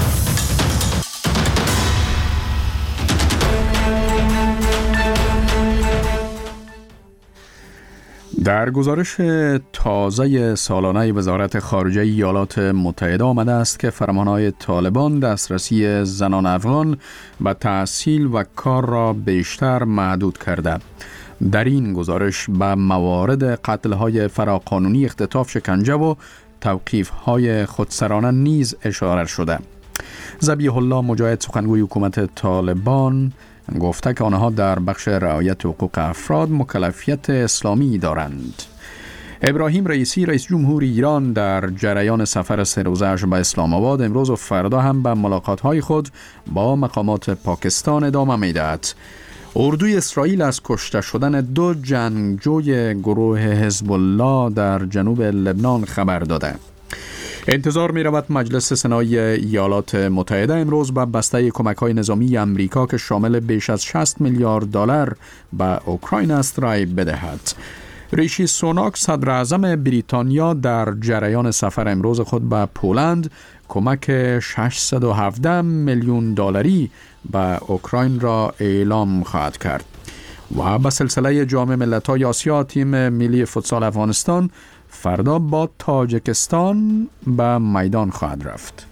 در گزارش تازه سالانه وزارت خارجه ایالات متحده آمده است که فرمانهای طالبان دسترسی زنان افغان به تحصیل و کار را بیشتر محدود کرده. در این گزارش به موارد قتل‌های فراقانونی، اختطاف، شکنجه و توقیف‌های خودسرانه نیز اشاره شده. ذبیح الله مجاهد، سخنگوی حکومت طالبان، گفته که آنها در بخش رعایت حقوق افراد مکلفیت اسلامی دارند. ابراهیم رئیسی، رئیس جمهور ایران، در جریان سفر سه روزه‌اش به اسلام آباد امروز و فردا هم به ملاقات‌های خود با مقامات پاکستان ادامه می‌دهد. اردوی اسرائیل از کشته شدن دو جنگجوی گروه حزب الله در جنوب لبنان خبر داده. انتظار می رود مجلس سنای ایالات متحده امروز به بسته کمک‌های نظامی امریکا که شامل بیش از شصت میلیارد دلار به اوکراین است رای بدهد. ریشی سوناک، صدر اعظم بریتانیا، در جریان سفر امروز خود به پولند کمک ششصد و هفده میلیون دلاری به اوکراین را اعلام خواهد کرد. و به سلسله جام ملت‌های آسیا، تیم ملی فوتسال افغانستان فردا با تاجیکستان به میدان خواهد رفت.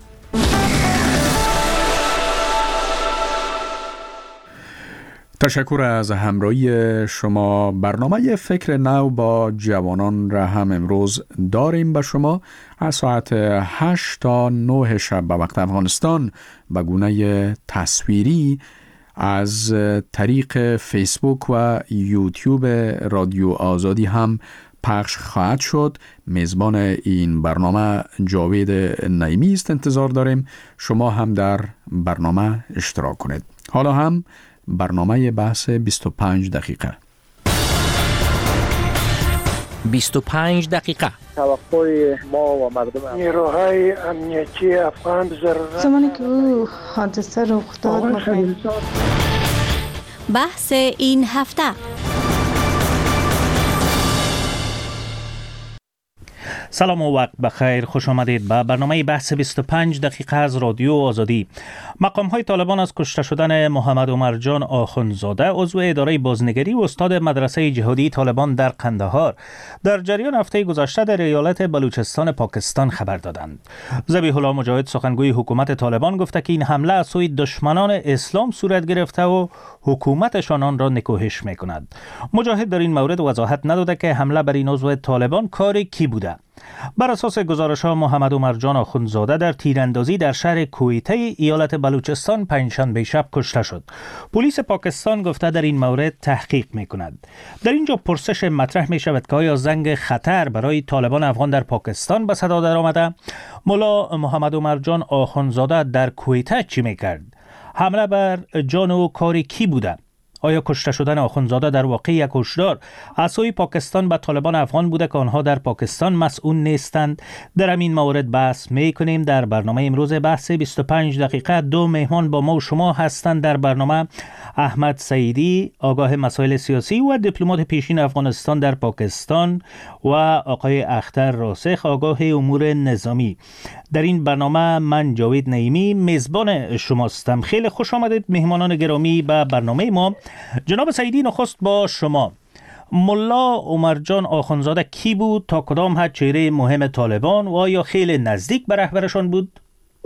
تشکر از همراهی شما. برنامه فکر نو با جوانان را هم امروز داریم به شما از ساعت هشت تا نه شب به وقت افغانستان به گونه تصویری از طریق فیسبوک و یوتیوب رادیو آزادی هم پخش خواهد شد. میزبان این برنامه جاوید نعیمی است. انتظار داریم شما هم در برنامه اشتراک کنید. حالا هم برنامه بحث بیست و پنج دقیقه. بیست و پنج دقیقه. توقع ما و مردم نیروهای امنیتی افغان ضرورت زمانی که او حادثه رخ داد بحث این هفته. سلام و وقت بخیر، خوش آمدید به برنامه بحث بیست و پنج دقیقه از رادیو آزادی. مقام های طالبان از کشته شدن محمد عمر جان آخوندزاده، عضو اداره بازنگری و استاد مدرسه جهادی طالبان در قندهار، در جریان هفته گذشته در ایالت بلوچستان پاکستان خبر دادند. ذبیح الله مجاهد، سخنگوی حکومت طالبان، گفته که این حمله از سوی دشمنان اسلام صورت گرفته و حکومتشان آن را نکوهش می‌کند. مجاهد در این مورد وضاحت نداده که حمله بر این عضو طالبان کار کی بوده. بر اساس گزارش‌ها محمد عمر جان آخوندزاده در تیراندازی در شهر کویته ایالت بلوچستان پنجشنبه شب کشته شد. پلیس پاکستان گفته در این مورد تحقیق می‌کند. در اینجا پرسش مطرح می‌شود که آیا زنگ خطر برای طالبان افغان در پاکستان به صدا درآمده؟ ملا محمد عمر جان آخوندزاده در کویته چی می‌کرد؟ حمله بر جان او کار کی بوده؟ آیا کشته شدن آخوندزاده در واقع یک هشدار از سوی پاکستان به طالبان افغان بوده که آنها در پاکستان مسئول نیستند؟ در همین مورد بحث میکنیم. در برنامه امروز بحث بیست و پنج دقیقه دو مهمان با ما و شما هستند. در برنامه احمد سعیدی، آگاه مسائل سیاسی و دیپلمات پیشین افغانستان در پاکستان، و آقای اختر راسخ، آگاه امور نظامی. در این برنامه من جاوید نعیمی میزبان شماستم. خیلی خوش آمدید مهمانان گرامی به برنامه ما. جناب سعیدی، نخست با شما. ملا عمر جان آخوندزاده کی بود؟ تا کدام حد چهره مهم طالبان و آیا خیلی نزدیک به رهبرشان بود؟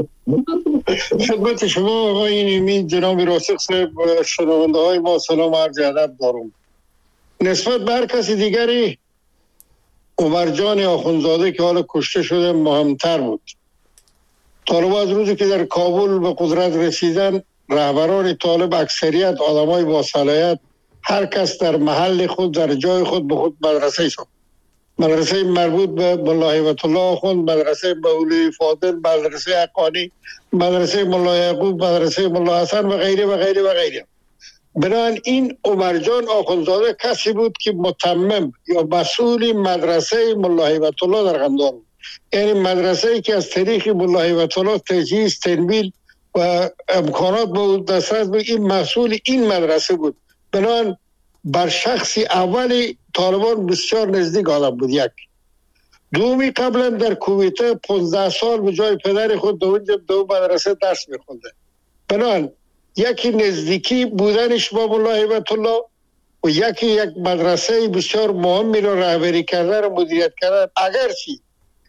خدمت شما آقای نعیمی، جناب راسخ صاحب، شنونده های ما سلام و عرض ادب دارم. نسبت به هر کسی دیگری عمر جان آخوندزاده که حالا کشته شده مهمتر بود. طالب از روزی که در کابل به قدرت رسیدن، رهبران طالب اکثریت آدمای با صلاحیت، هر کس در محل خود در جای خود به خود مدرسه شد. مدرسه مربوط به ملا هیبت الله آخوند، مدرسه مولوی فاضل، مدرسه حقانی، مدرسه ملا یعقوب، مدرسه ملا حسن و غیره و غیره و غیره. بنابراین این عمر جان آخوندزاده کسی بود که متمم یا مسئول مدرسه ملا هیبت الله در قندهار بود. یعنی مدرسه‌ای که از طریق ملا هیبت الله تجهیز، تنبیل و امکانات بود دسترس بود، این مسئول این مدرسه بود بنان بر شخص اولی طالبان بسیار نزدیک آدم بود. یک دومی قبلا در کویت پانزده سال به جای پدر خود دو دو مدرسه درس میخونده. بنان یکی نزدیکی بودنش با مولا هیبت الله و یکی یک مدرسه بسیار مهمی را رهبری کردن و مدیریت کردن. اگرچه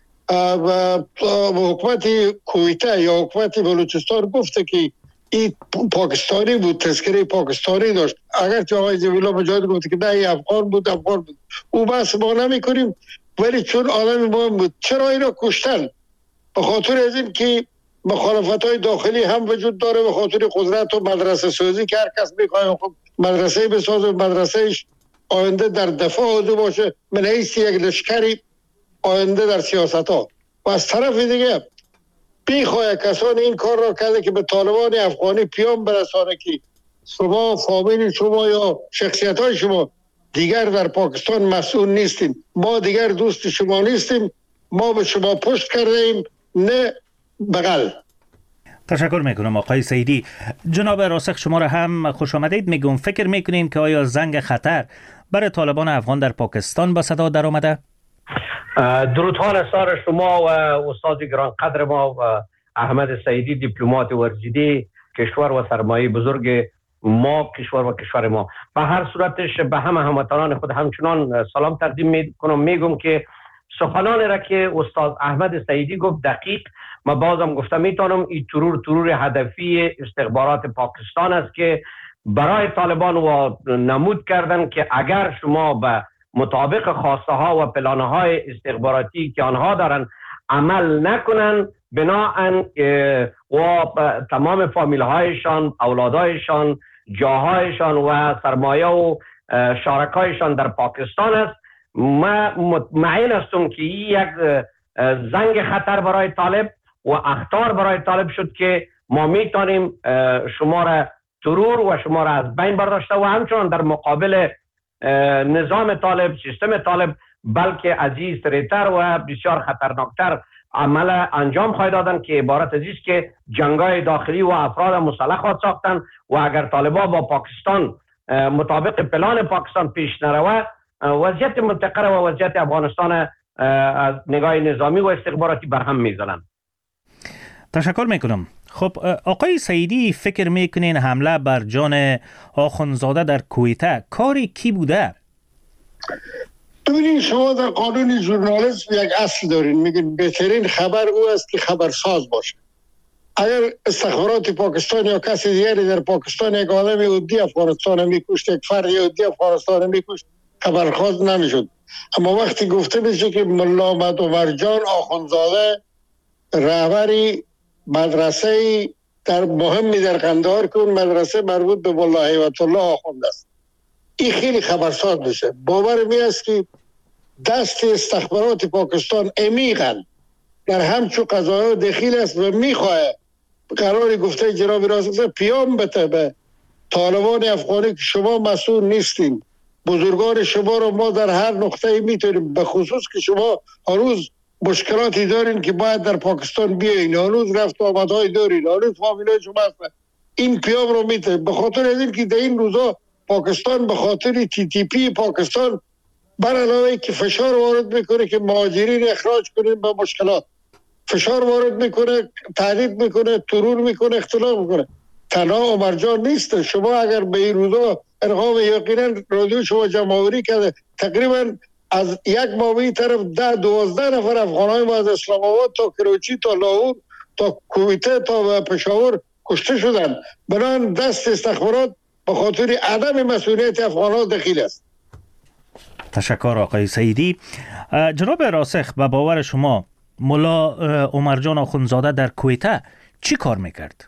حکومت کویت یا حکومت بلوچستان گفته که این پاکستانی بود، تذکره پاکستانی داشت، اگرچه آقای جمیلا مجاهد گفته که نه این افغان بود افغان بود، او بحث ما نمی کنیم. ولی چون آدم مهم بود چرا این را کشتن؟ به خاطر از این که مخالفت های داخلی هم وجود داره، به خاطر قدرت و مدرسه سازی که هر کس میخواه خب مدرسه بسازه، مدرسهش آینده در دفاع آده باشه من حیث یک لشکری آینده در سیاست ها. و از طرف دیگه بیخواه کسان این کار را کرده که به طالبان افغانی پیام برسانه که شما فامیل شما یا شخصیت های شما دیگر در پاکستان مسئول نیستیم، ما دیگر دوست شما نیستیم، ما به شما پشت کرده ایم نه بغل. تشکر میکنم آقای سیدی. جناب راسخ شما را هم خوش آمدید. میگم فکر میکنین که آیا زنگ خطر برای طالبان افغان در پاکستان با صدا در آمده؟ درودها نثار شما و استاد گران قدر ما و احمد سیدی دیپلمات ورزیده کشور و سرمایه بزرگ ما کشور و کشور ما. به هر صورتش به همه هموطنان خود همچنان سلام تقدیم میکنم. میگم که سخنان را که استاد احمد سیدی گفت دقیق، ما بازم گفتم میتونم این ترور ترور هدفی استخبارات پاکستان است که برای طالبان و نمود کردن که اگر شما به مطابق خواسته ها و پلان های استخباراتی که آنها دارن عمل نکنن، بناهن و تمام فامیل هایشان، اولادایشان، جاهایشان و سرمایه و شارکایشان در پاکستان است. ما مطمئن هستم که یک زنگ خطر برای طالب و اخطار برای طالب شد که ما میتونیم شما را ترور و شما را از بین برداشته و همچنان در مقابل نظام طالب، سیستم طالب، بلکه عزیز تریتر و بسیار خطرناکتر عمل انجام خواهد دادن که عبارت از است که جنگای داخلی و افراد مسلح خواهد ساختن و اگر طالبا با پاکستان مطابق پلان پاکستان پیش نروه، وضعیت منطقه و وضعیت افغانستان از نگاه نظامی و استخباراتی برهم میزنن. تشکر میکنم. خب آقای سیدی فکر میکنین حمله بر جان آخوندزاده در کویته کاری کی بوده؟ ببینید شما در قانون ژورنالیسم یک اصل دارین، میگین بهترین خبر او است که خبرساز باشه. اگر استخبارات پاکستان یا کسی دیگری در پاکستان یک آدمی عادی افغانستان میکشت، یک فرد عادی افغانستان میکشت، خبرساز نمیشد. اما وقتی گفته میشه که ملا عمر جان آخوندزاده رهبری مدرسه در مهمی در قندهار که اون مدرسه مربوط به ملا هیبت الله آخوند است، این خیلی خبرساز میشه. باور می است که دست استخبارات پاکستان عمیقاً در همچو قضایا دخیل است و میخواه قرار گفته جناب راسخ پیام بده به طالبان افغانی که شما مسئول نیستین، بزرگان شما رو ما در هر نقطه میتونیم، به خصوص که شما هر روز مشکلاتی دارین که باید در پاکستان بیاین، هنوز رفت و آمدهای دارین، هنوز فامیلای شما هستن. این پیام رو میده به خاطر از این که در این روزا پاکستان به خاطر تی تی پی پاکستان بر علاوه که فشار وارد میکنه که مهاجرین اخراج کنیم به مشکلات، فشار وارد میکنه، تهدید میکنه، ترور میکنه، اختلاف میکنه. تنها عمر جان نیست. شما اگر به این روزا ارقام یقینا رادیو شما جمع‌آوری کرده، تقریبا از یک ماهی طرف ده دوازده نفر افغانای ما از اسلام آباد تا کراچی تا لاهور تا کویته تا پشاور کشته شدن. بنابراین دست استخبارات به خاطر عدم مسئولیت افغان‌ها دخیل است. تشکر آقای سیدی. جناب راسخ، به باور شما ملا عمر جان آخوندزاده در کویته چی کار میکرد؟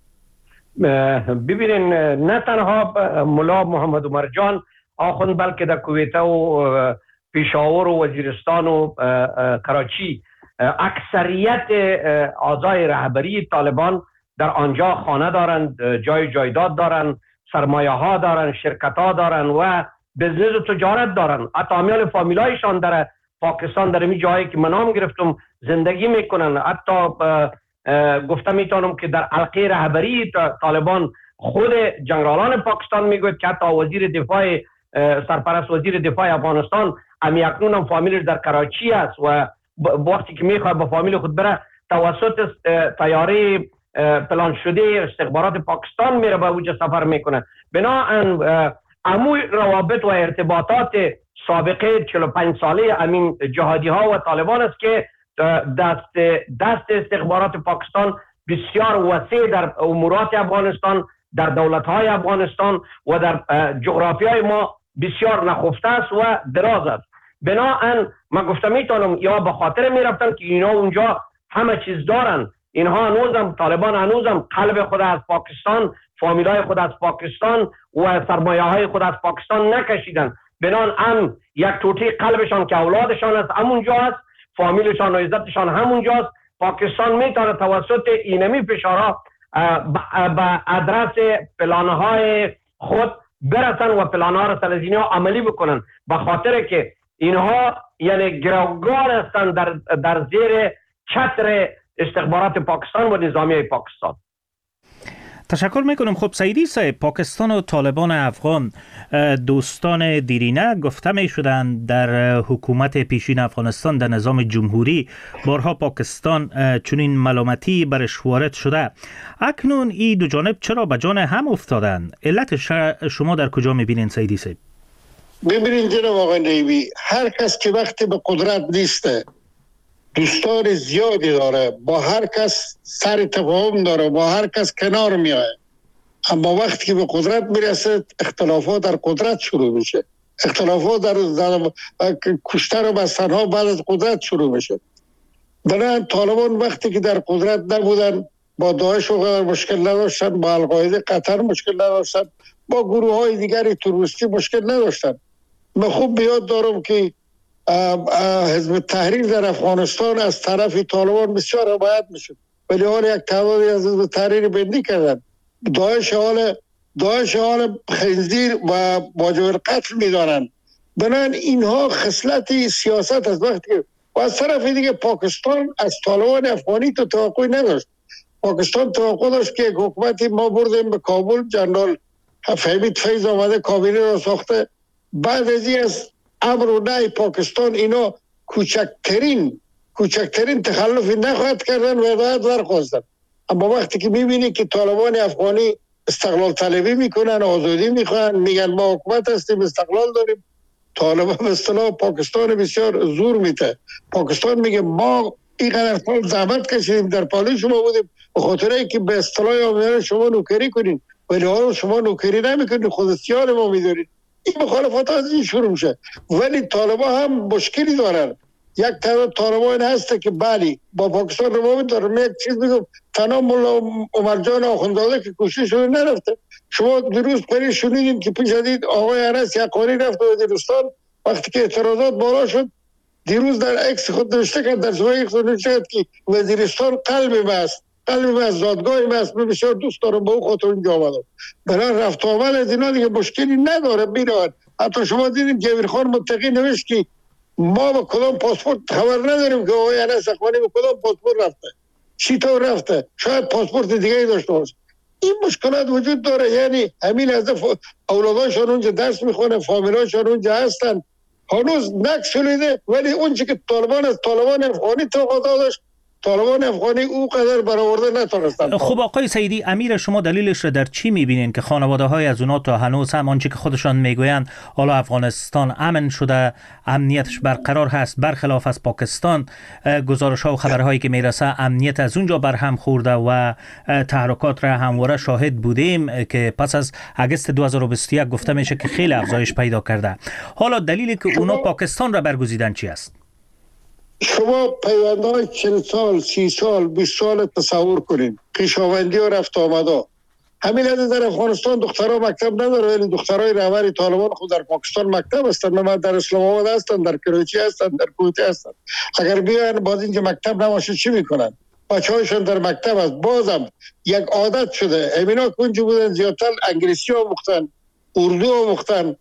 ببینین نه تنها ملا محمد عمر جان آخوند بلکه در کویته و پشاور و وزیرستان و کراچی اکثریت اعضای رهبری طالبان در آنجا خانه دارند، جای جایداد دارند، سرمایه ها دارند، شرکت ها دارند و بزنس و تجارت دارند. حتی امیال فامیلایشان در پاکستان در این جایی که من نام گرفتم زندگی میکنن. حتی گفتم میتونم که در حلقه رهبری طالبان خود جنرالان پاکستان میگوید که حتی وزیر دفاع سرپرست وزیر دفاع افغانستان امی اکنون هم فامیلش در کراچی است و وقتی که میخواد با فامیل خود بره توسط طیاره پلان شده استخبارات پاکستان میره به اوج سفر میکنه. بنابراین اموی روابط و ارتباطات سابقه چهل و پنج ساله امین جهادی ها و طالبان است که دست دست استخبارات پاکستان بسیار وسیع در امورات افغانستان، در دولت های افغانستان و در جغرافی های ما بسیار نخفته است و دراز است. بنابراین من گفتم میتونم یا به خاطر میرفتن که اینا اونجا همه چیز دارن، اینها هنوزم طالبان هنوزم قلب خود از پاکستان، فامیلای خود از پاکستان و سرمایه های خود از پاکستان نکشیدن. بنابراین هم یک توتی قلبشان که اولادشان است همونجا است، فامیلشان و عزتشان همونجاست. پاکستان میتونه توسط اینمی فشارها به ادرس پلانهای خود برسن و پلانها را سلزینی ها عملی بکنن، به خاطر که اینها یعنی گروگان هستن در, در زیر چتر استخبارات پاکستان و نظامی پاکستان. تشکر میکنم. خب سعیدی صاحب، پاکستان و طالبان افغان دوستان دیرینه گفته می شدند در حکومت پیشین افغانستان در نظام جمهوری بارها پاکستان چنین ملامتی برش وارد شده. اکنون این دو جانب چرا به جان هم افتادند؟ علت شما در کجا میبینین سعیدی صاحب؟ ببینید جناب آقای نیمی، هر کس که وقتی به قدرت نیسته دوستان زیادی داره، با هر کس سر تفاهم داره، با هر کس کنار میاد، اما وقتی که به قدرت میرسه اختلافات در قدرت شروع میشه، اختلافات در, در کشتار و بستنها بعد از قدرت شروع میشه. بنابراین طالبان وقتی که در قدرت نبودن با داعش و مشکل نداشتن، با القاعده قطر مشکل نداشتن، با گروه های دیگری تروریستی مشکل نداشتن. من خوب بیاد دارم که حزب تحریر در افغانستان از طرف طالبان بسیار حمایت میشد، ولی حال یک تعدادی از حزب تحریر بندی کردن. داعش حال داعش حال خنزیر و واجب القتل میدانند. بنابراین اینها خصلت سیاست از وقتی که و از طرف دیگه پاکستان از طالبان افغانی تو توقعی نداشت. پاکستان توقع داشت که یک حکومتی ما بردیم به کابل، جنرال حمید فیض آمده کابینه را ساخته، بعد از این از امر و نهی پاکستان اینا کوچکترین کوچکترین تخلفی نخواهد کردن و هدایت ورخواستن. اما وقتی که میبینی که طالبان افغانی استقلال طلبی میکنن، آزادی میخوان، میگن ما حکومت هستیم، استقلال داریم، طالبان به اصطلاح پاکستان بسیار زور میده. پاکستان میگه ما اینقدر سال زحمت کشیدیم، در پالای شما بودیم، به خاطر اینکه به اصطلاح عامیانه شما نوکری کنین، ولی حالا شما نوکری نمیکنین، خود سیال ما میدارین. این مخالفات از این شروع میشه. ولی طالبان هم مشکلی دارن. یک تعداد طالبان هسته که بلی با پاکستان روابط داره. من یک چیز میگم، تنها مولا عمر جان آخوندزاده که کشته شده نرفته. شما دیروز پری شنیدیم که پیش ازید آقای انس یقانی رفت و وزیرستان، وقتی که اعتراضات بالا شد دیروز در اکس خود نوشته کرد، در صفحه اکس خود نوشته کرد که وزیرستان قلب ماست، قلب ماست، زادگاه ماست، من بسیار دوست دارم با او خاطر اینجا آمدم. برای رفت آمد از اینا دیگه مشکلی نداره. میرن حتی شما دیدین جبیر خان متقی نوشت که ما با کدام پاسپورت خبر نداریم که آقای انس اخوانی با کدام پاسپورت رفته، چی طور رفته، شاید پاسپورت دیگه داشته باشه. این مشکلات وجود داره. یعنی همین از اولاداشون اونجا درس میخونه، فامیلاشون اونجا هستن، هنوز نقش شده، ولی اون چی که طالبان از طالبان افغانی توقع داشت طالبان افغانی او قدر برآورده نتونستن. خب آقای سعیدی، امیر شما دلیلش رو در چی میبینین که خانواده های از اونا تا هنوز هم آنچه که خودشان میگویند حالا افغانستان امن شده، امنیتش برقرار هست، برخلاف از پاکستان گزارش ها و خبرهایی که میرسه امنیت از اونجا برهم خورده و تحرکات را همواره شاهد بودیم که پس از اگست دو هزار و بیست و یک گفته میشه که خیلی افزایش پیدا کرده. حالا دلیلی که اونا پاکستان را برگزیدن چی است؟ شما پیوندهای چل سال، سی سال، بیست سال تصور کنین، خویشاوندی و رفت آمده. همین از در افغانستان دخترها مکتب نداره، ولی دخترای رهبر طالبان خود در پاکستان مکتب هستن. من در اسلام آباد هستن، در کراچی هستن، در کویت هستن. اگر بیان باز اینکه مکتب نباشه چی میکنن؟ بچه‌هاشون در مکتب است. بازم یک عادت شده. همینا کنج بودن زیادتر انگلیسی ها مختن، اردو ها مختن،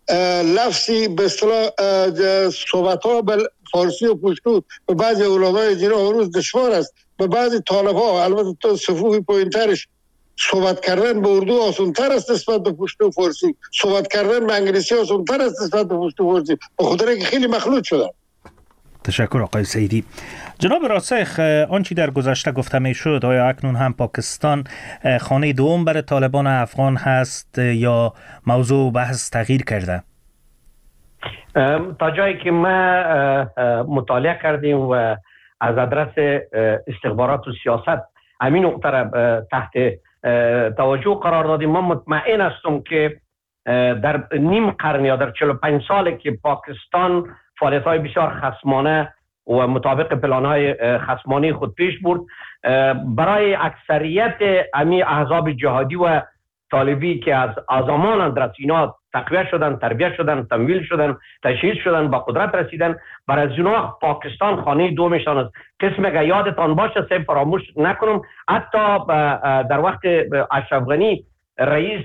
لفظی به اصطلاح صحبت ها فارسی و پشتو و بعضی اولادای دیگه هنوز دشوار است. به بعضی طالب ها، البته تو صفوف پایین‌ترش، صحبت کردن به اردو آسان‌تر است نسبت به پشتو فارسی، صحبت کردن به انگلیسی آسان‌تر است نسبت به پشتو فارسی، به خاطر که خیلی مخلوط شدن. تشکر آقای سیدی. جناب راسخ، آنچه در گذشته گفته می شد، آیا اکنون هم پاکستان خانه دوم برای طالبان افغان هست یا موضوع بحث تغییر کرده؟ تا جایی که ما مطالعه کردیم و از آدرس استخبارات و سیاست همین نقطه را تحت توجه قرار دادیم، ما مطمئن هستم که در نیم قرن یا در چهل و پنج سالی که پاکستان فعالیت‌های بسیار خصمانه و مطابق پلان‌های خصمانه خود پیش برد، برای اکثریت امی احزاب جهادی و طالبی که از آزمان اندرس اینا تقویت شدن، تربیت شدن، تمویل شدن، تشهید شدن، با قدرت رسیدن، برای از اونا پاکستان خانه دومشان است. قسم که یادتان باشه، سه فراموش نکنم، حتی در وقت اشرف غنی رئیس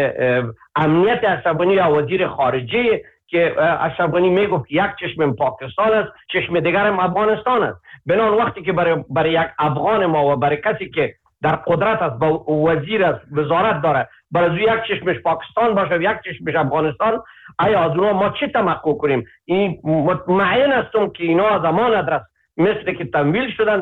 امنیت اشرف غنی یا وزیر خارجه که اشرف غنی میگفت یک چشم پاکستان است، چشم دیگر هم افغانستان است. بنان وقتی که برای, برای یک افغان ما و برای کسی که در قدرت است، با وزیر است، وزارت داره، برای یک چشمش پاکستان باشه و یک چشمش افغانستان، آیا از اونها ما چه توقع کنیم؟ این مطمئن هستم که اینا زمان ادرس مثل که تمویل شدن،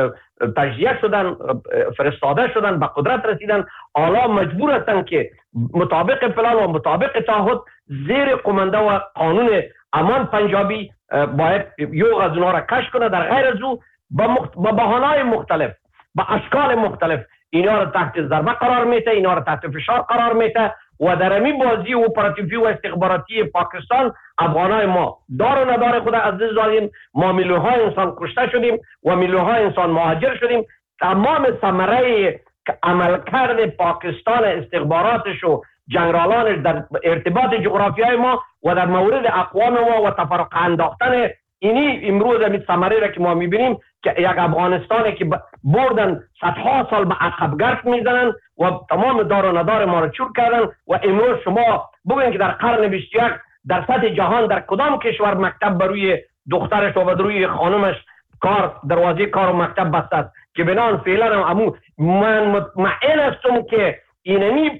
تجزیه شدن، فرستاده شدن، به قدرت رسیدن، حالا مجبور هستن که مطابق پلان و مطابق تعهد زیر قمنده و قانون امان پنجابی باید یو از اونها را کش کنه. در غیر از او با بهانه‌های مختلف، با اشکال مختلف اینا را تحت ضربه قرار میده، اینا را تحت فشار قرار میده و در همین بازی اپراتیوی و استخباراتی پاکستان افغانای ما دار و ندار خود از دست دادیم. ما میلیون‌ها انسان کشته شدیم و میلیون‌ها انسان مهاجر شدیم. تمام ثمره عملکرد پاکستان، استخباراتش و جنرالانش در ارتباط جغرافیای ما و در مورد اقوام ما و تفرق انداختن اینی امروز همین ثمره را که ما میبینیم که یک افغانستانی که بردن صدها سال به عقب گرد میزنن و تمام دار و ندار ما را چور کردن و امروز شما ببینید که در قرن بیست و یک در سطح جهان در کدام کشور مکتب بروی دخترش و بروی خانمش کار دروازه کار و مکتب بسته است که بنان فعلا هم من مطمئن هستم که اینمی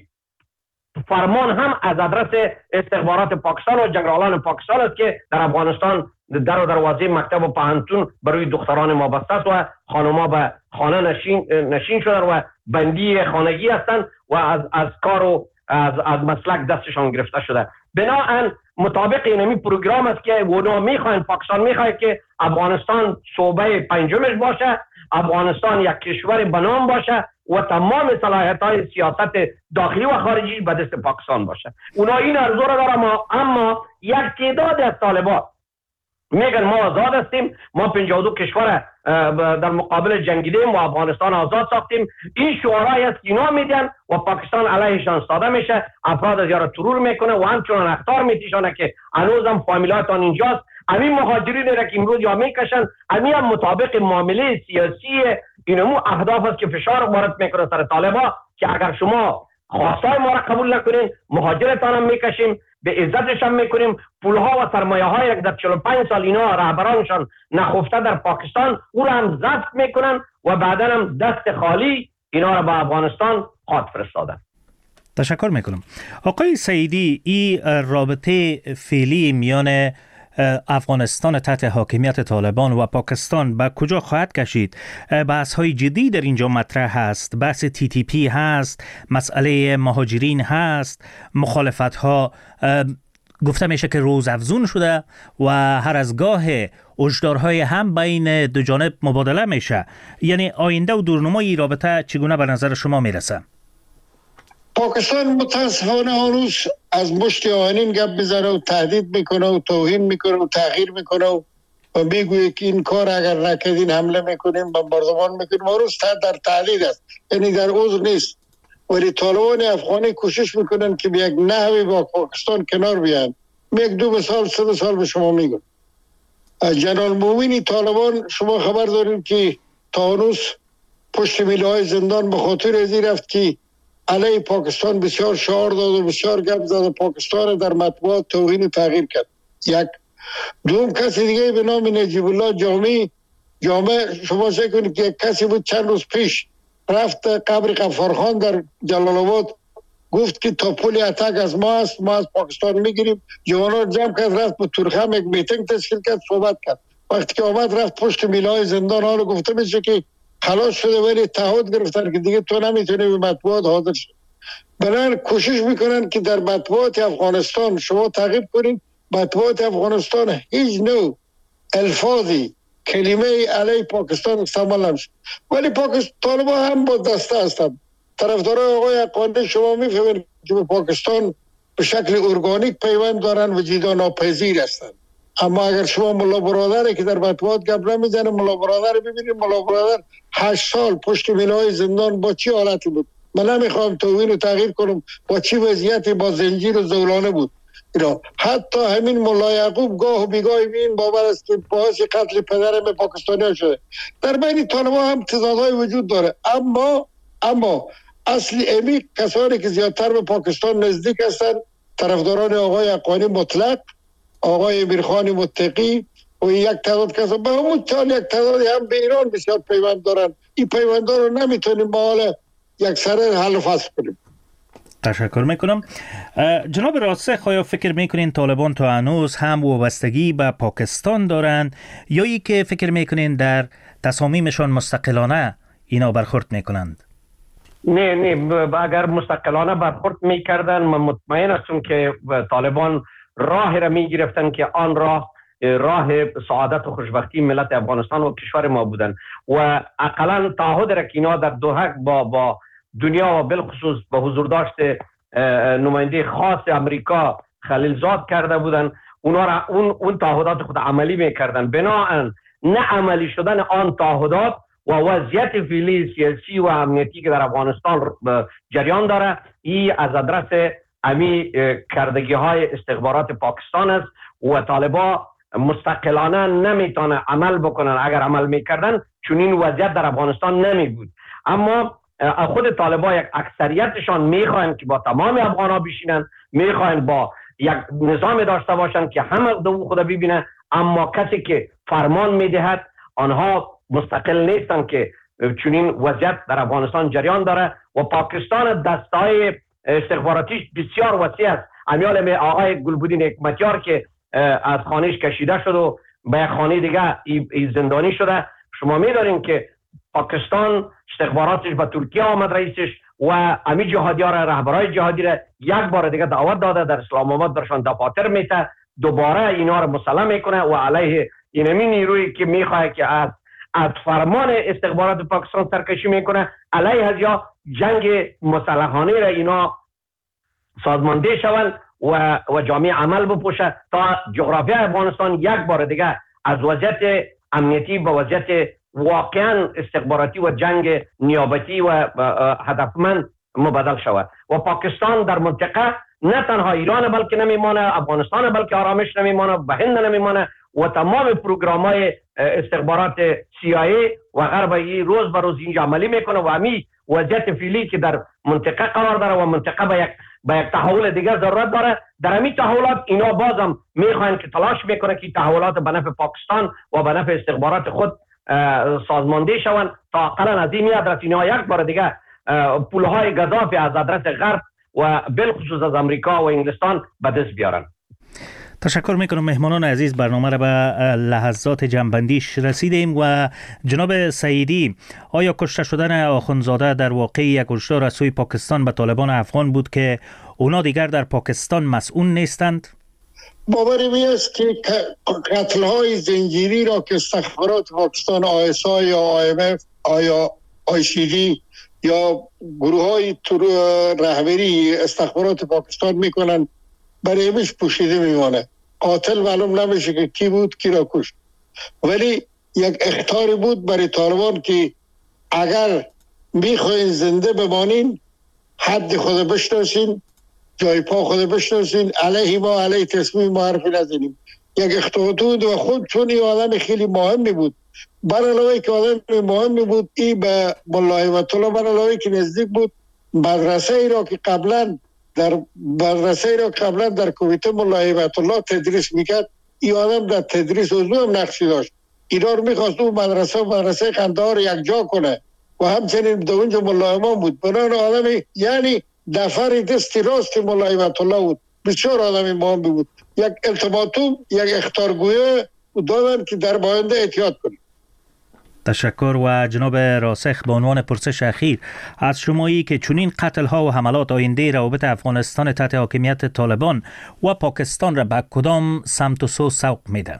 فرمان هم از آدرس استخبارات پاکستان و جنرالان پاکستان است که در افغانستان در و دروازه مکتب و پهنتون برای دختران ما بسته است و خانم‌ها به خانه نشین نشین شدن و بندی خانگی هستند و از از کار و از از مسلک دستشان گرفته شده. بنابراین مطابق اینمی پروگرام است که اونا میخواین، پاکستان میخواد که افغانستان صوبه پنجمش باشه، افغانستان یک کشور بنام باشه و تمام صلاحیت‌های سیاست داخلی و خارجی به دست پاکستان باشه. اونا این ارزو را دارن، اما یک تعداد از طالبان میگن ما آزاد هستیم، ما پنجاه و دو کشور در مقابل جنگیدیم و افغانستان آزاد ساختیم. این شعارهایی است که اینا میدن و پاکستان علیهشان ساده میشه، افراد از یارو ترور میکنه و همچنان اخطار میتیشانه که هنوزم فامیلاتان اینجاست. همین مهاجرین را که امروز یا میکشن، همین هم مطابق معامله سیاسی اینمو اهداف است که فشار وارد میکنه سر طالبا که اگر شما خواستای ما را قبول نکنین، مهاجرتان هم میکشیم، به عزتش هم میکنیم. پولها و سرمایه های که در چهل و پنج سال اینا رهبرانشان نخفته در پاکستان او را هم ضبط میکنن و بعدا هم دست خالی اینا را به افغانستان خواهد فرستادن. تشکر میکنم. آقای سیدی، این رابطه فعلی میان افغانستان تحت حاکمیت طالبان و پاکستان به کجا خواهد کشید؟ بحث های جدی در اینجا مطرح هست، بحث تی تی پی هست، مسئله مهاجرین هست، مخالفت ها گفته میشه که روز افزون شده و هر از گاه هشدارهای هم بین دو جانب مبادله میشه. یعنی آینده و دورنمای رابطه چگونه به نظر شما میرسه؟ پاکستان متاسفانه هنوز از مشت آهنین گپ میزنه و تهدید میکنه و توهین میکنه و تغییر میکنه و میگویه که این کار اگر نکردین حمله میکنیم، بمباردمان میکنیم. هنوز در تهدید است، یعنی در عذر نیست. ولی طالبان افغانی کوشش میکنن که به یک نحوی با پاکستان کنار بیان. یک دو مثال سه سال به شما میگم. جنرال مومینی طالبان شما خبر دارید که تا هنوز پشت میله های زندان به خاطر ازی رفت که علیه پاکستان بسیار شعار داد و بسیار گپ زد و پاکستان در مطبوعات توهین تغییر کرد. یک دوم کسی دیگه به نام نجیب الله جامی جامعه شما چه کنید که کسی بود چند روز پیش رفت قبر غفارخان در جلال آباد، گفت که تا پل اتک از ما است، ما از پاکستان میگیریم. جوانان جمع کرد رفت به تورخم یک میتینگ تشکیل کرد، صحبت کرد. وقتی که آمد رفت پشت میلای زندان، حالا گفته میشه که خلاص شده ولی تعهد گرفتن که دیگه تو نمیتونی به مطبوعات حاضر شد. بنابراین کوشش میکنن که در مطبوعات افغانستان شما تعقیب کنید، مطبوعات افغانستان هیچ نوع الفاظی کلمه علیه پاکستان استعمال نمیشه. ولی پاکستان طالبا هم با دسته هستند. طرفدارای آقای حقانی شما میفهمید که به پاکستان به شکل ارگانیک پیوند دارن و جدا ناپذیر هستند. اما اگر شما ملا برادری که در مطبوعات گپ نمیزنه، ملا برادر ببینید، ملا برادر هشت سال پشت میلای زندان با چی حالتی بود؟ من نمیخوام توهین و تغییر کنم، با چی وضعیتی با زنجیر و زولانه بود اینا. حتی همین ملا یعقوب گاه و بیگاه این باور است که باعث قتل پدرم پاکستانی شده. در بین طالبان هم تضادهای وجود داره، اما اما اصلی امی کسانی که زیادتر به پاکستان نزدیک هستند طرفداران آقای حقانی مطلق، آقای امیرخان متقی و یک تعداد کسان، به همون چال یک تعدادی هم به ایران بسیار پیوند دارن. این پیوندها رو نمیتونیم با حال یک سره حل و فصل کنیم. تشکر میکنم. جناب راسخ، آیا فکر میکنین طالبان تا هنوز هم وابستگی به پاکستان دارند یا ای که فکر میکنین در تصامیمشان مستقلانه اینا برخورد میکنند؟ نه نه اگر مستقلانه برخورد میکردن من مطمئن هستم که طالبان راه را میگرفتن که آن راه راه سعادت و خوشبختی ملت افغانستان و کشور ما بودن و اقلا تعهد را که اینا در دوحه با با دنیا و بالخصوص به حضور داشت نماینده خاص امریکا خلیلزاد کرده بودن، اونا را اون اون تعهدات خود عملی میکردن. بناهن نه عملی شدن آن تعهدات و وضعیت فعلی سیاسی و امنیتی که در افغانستان جریان داره، این از آدرس امی کردگی های استخبارات پاکستان است و طالبا مستقلانه نمیتونه عمل بکنن. اگر عمل میکردن چون این وضعیت در افغانستان نمی بود. اما خود طالبا یک اکثریتشان میخواین که با تمام افغان ها بشینن، میخواین با یک نظام داشته باشن که همه دو خود ببینن، اما کسی که فرمان میدهد آنها مستقل نیستن که چون این وضعیت در افغانستان جریان داره و پاکستان دستای استخباراتیش بسیار وسیع است. امیال آقای گلبودین حکمتیار که از خانهش کشیده شد و به یک خانه دیگه ای زندانی شده. شما میدارین که پاکستان استخباراتش به ترکیه آمد، رئیسش و امی جهادی ها را، رهبرای جهادی را یک بار دیگه دعوت داده، در اسلام آباد درشان دفاتر میته، دوباره اینا را مسلح میکنه و علیه اینمی نیرویی که میخواه که از از فرمان استخبارات پاکستان سرکشی میکنه علیه از یا جنگ مسلحانه را اینا سازمانده شوند و و جامعه عمل بپوشه تا جغرافیای افغانستان یک بار دیگه از وضعیت امنیتی به وضعیت واقعا استخباراتی و جنگ نیابتی و هدفمند مبادل شود و پاکستان در منطقه نه تنها ایران بلکه نمیمانه، افغانستان بلکه آرامش نمیمانه، به هند نمیمانه و تمام پروگرام های استخبارات سی آی ای و غرب ای روز به روز اینجا عملی میکنه و همی وضعیت فعلی که در منطقه قرار داره و منطقه به یک به یک تحول دیگر ضرورت داره. در همین تحولات اینا بازم میخواین که تلاش میکنه که تحولات به نفع پاکستان و به نفع استخبارات خود سازمانده شوند تا اقلا از این آدرس اینا یک بار دیگه پولهای گذافی از آدرس غرب و بالخصوص از امریکا و انگلستان به دست بیارن. تشکر میکنم. مهمانان عزیز، برنامه را به لحظات جنبندیش رسیدیم و جناب سعیدی، آیا کشته شدن آخوندزاده در واقع یک هشدار از سوی پاکستان به طالبان افغان بود که اونا دیگر در پاکستان مسئول نیستند؟ باوری می است که قتل های زنجیری را که استخبارات پاکستان آی اس آی یا آی ام اف یا آی سی دی یا گروه های رهبری استخبارات پاکستان میکنن برای همیش پوشیده میمانه. قاتل معلوم نمیشه که کی بود کی را کشت، ولی یک اخطاری بود برای طالبان که اگر میخواین زنده بمانین حد خود بشناسین، جای پا خود بشناسین، علیه ما علیه تصمیم ما حرفی نزنیم. یک اخطار بود و خود چون این آدم خیلی مهمی بود، بر علاوه که آدم مهمی بود، این به ملا هیبت الله بر علاوه که نزدیک بود، مدرسه ای را که قبلا در مدرسه ای را قبلا در کویته ملا هیبت الله تدریس میکرد، این آدم در تدریس عضو هم نقشی داشت. اینا رو میخواست اون مدرسه و مدرسه قندهار یک جا کنه و همچنین در اونجا ملا امام بود. بنان آدمی یعنی دفر دستی راست ملا ایمت الله بود، بسیار آدمی مهم بود. یک التماتوم یک اخطارگویه دادن که در باینده احتیاط کنید. تشکر. و جناب راسخ، به عنوان پرسش اخیر از شمایی که چنین قتل ها و حملات آینده روابط افغانستان تحت حاکمیت طالبان و پاکستان را به کدام سمت و سو سوق میده؟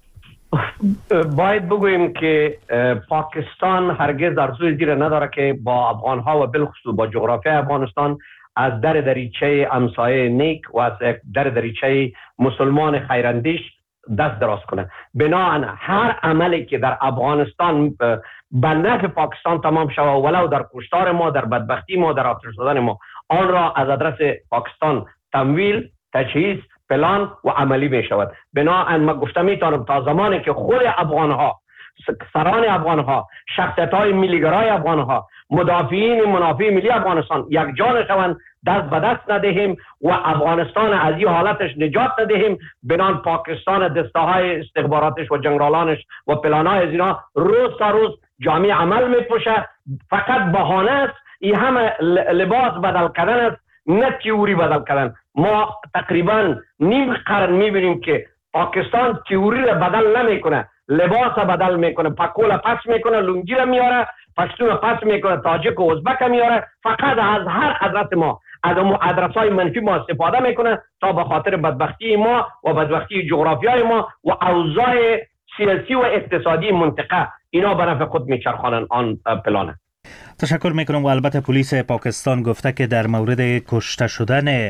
باید بگوییم که پاکستان هرگز ارزوی زیر نداره که با افغان ها و بالخصوص با جغرافیای افغانستان از در دریچه همسایه نیک و از در دریچه مسلمان خیراندیش دست دراز کنه. بناهن هر عملی که در افغانستان به نفع پاکستان تمام شود ولو در کشتار ما، در بدبختی ما، در آتش زدن ما، آن را از آدرس پاکستان تمویل، تجهیز، پلان و عملی می شود. بناهن من گفتم میتونم تا زمانی که خود افغان ها، سران افغان ها، شخصیت های ملیگرای افغان ها، مدافعین منافع ملی افغانستان یک جان شوند، دست به دست ندهیم و افغانستان از این حالتش نجات ندهیم، بنان پاکستان دسته های استخباراتش و جنرالانش و پلانهای از اینا روز تا روز جامعه عمل میپوشه. فقط بهانه است، این همه لباس بدل کردن است، نه تیوری بدل کردن. ما تقریبا نیم قرن میبینیم که پاکستان تیوری را بدل نمیکنه، لباس بدل میکنه، پکول پس میکنه، لنگی را میاره، پشتون پس میکنه، تاجک و ازبک میاره. فقط از هر ادرس ما، از ادرس های منفی ما استفاده میکنه تا به خاطر بدبختی ما و بدبختی جغرافیای ما و اوضاع سیاسی و اقتصادی منطقه اینا به نفع خود میچرخانن آن پلانه. تشکر میکنم. و البته پلیس پاکستان گفته که در مورد کشته شدن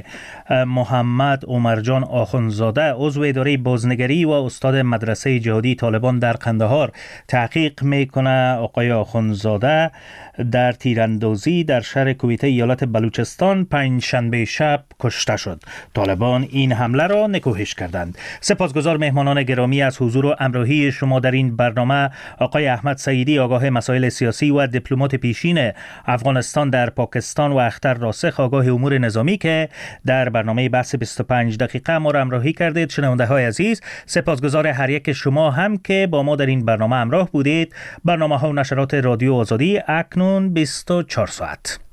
محمد عمرجان آخونزاده عضو اداره بازنگری و استاد مدرسه جهادی طالبان در قندهار تحقیق میکنه. آقای آخونزاده در تیراندازی در شهر کویته ایالت بلوچستان پنجشنبه شب کشته شد. طالبان این حمله را نکوهش کردند. سپاسگزار مهمانان گرامی از حضور و همراهی شما در این برنامه. آقای احمد سعیدی، آگاه مسائل سیاسی و دیپلمات پیشین افغانستان در پاکستان، و اختر راسخ، آگاه امور نظامی، که در برنامه بحث بیست و پنج دقیقه ما را همراهی کردید. شنونده های عزیز، سپاسگزار هر یک شما هم که با ما در این برنامه همراه بودید. برنامه ها و نشرات رادیو آزادی اکنون بیست و چهار ساعت.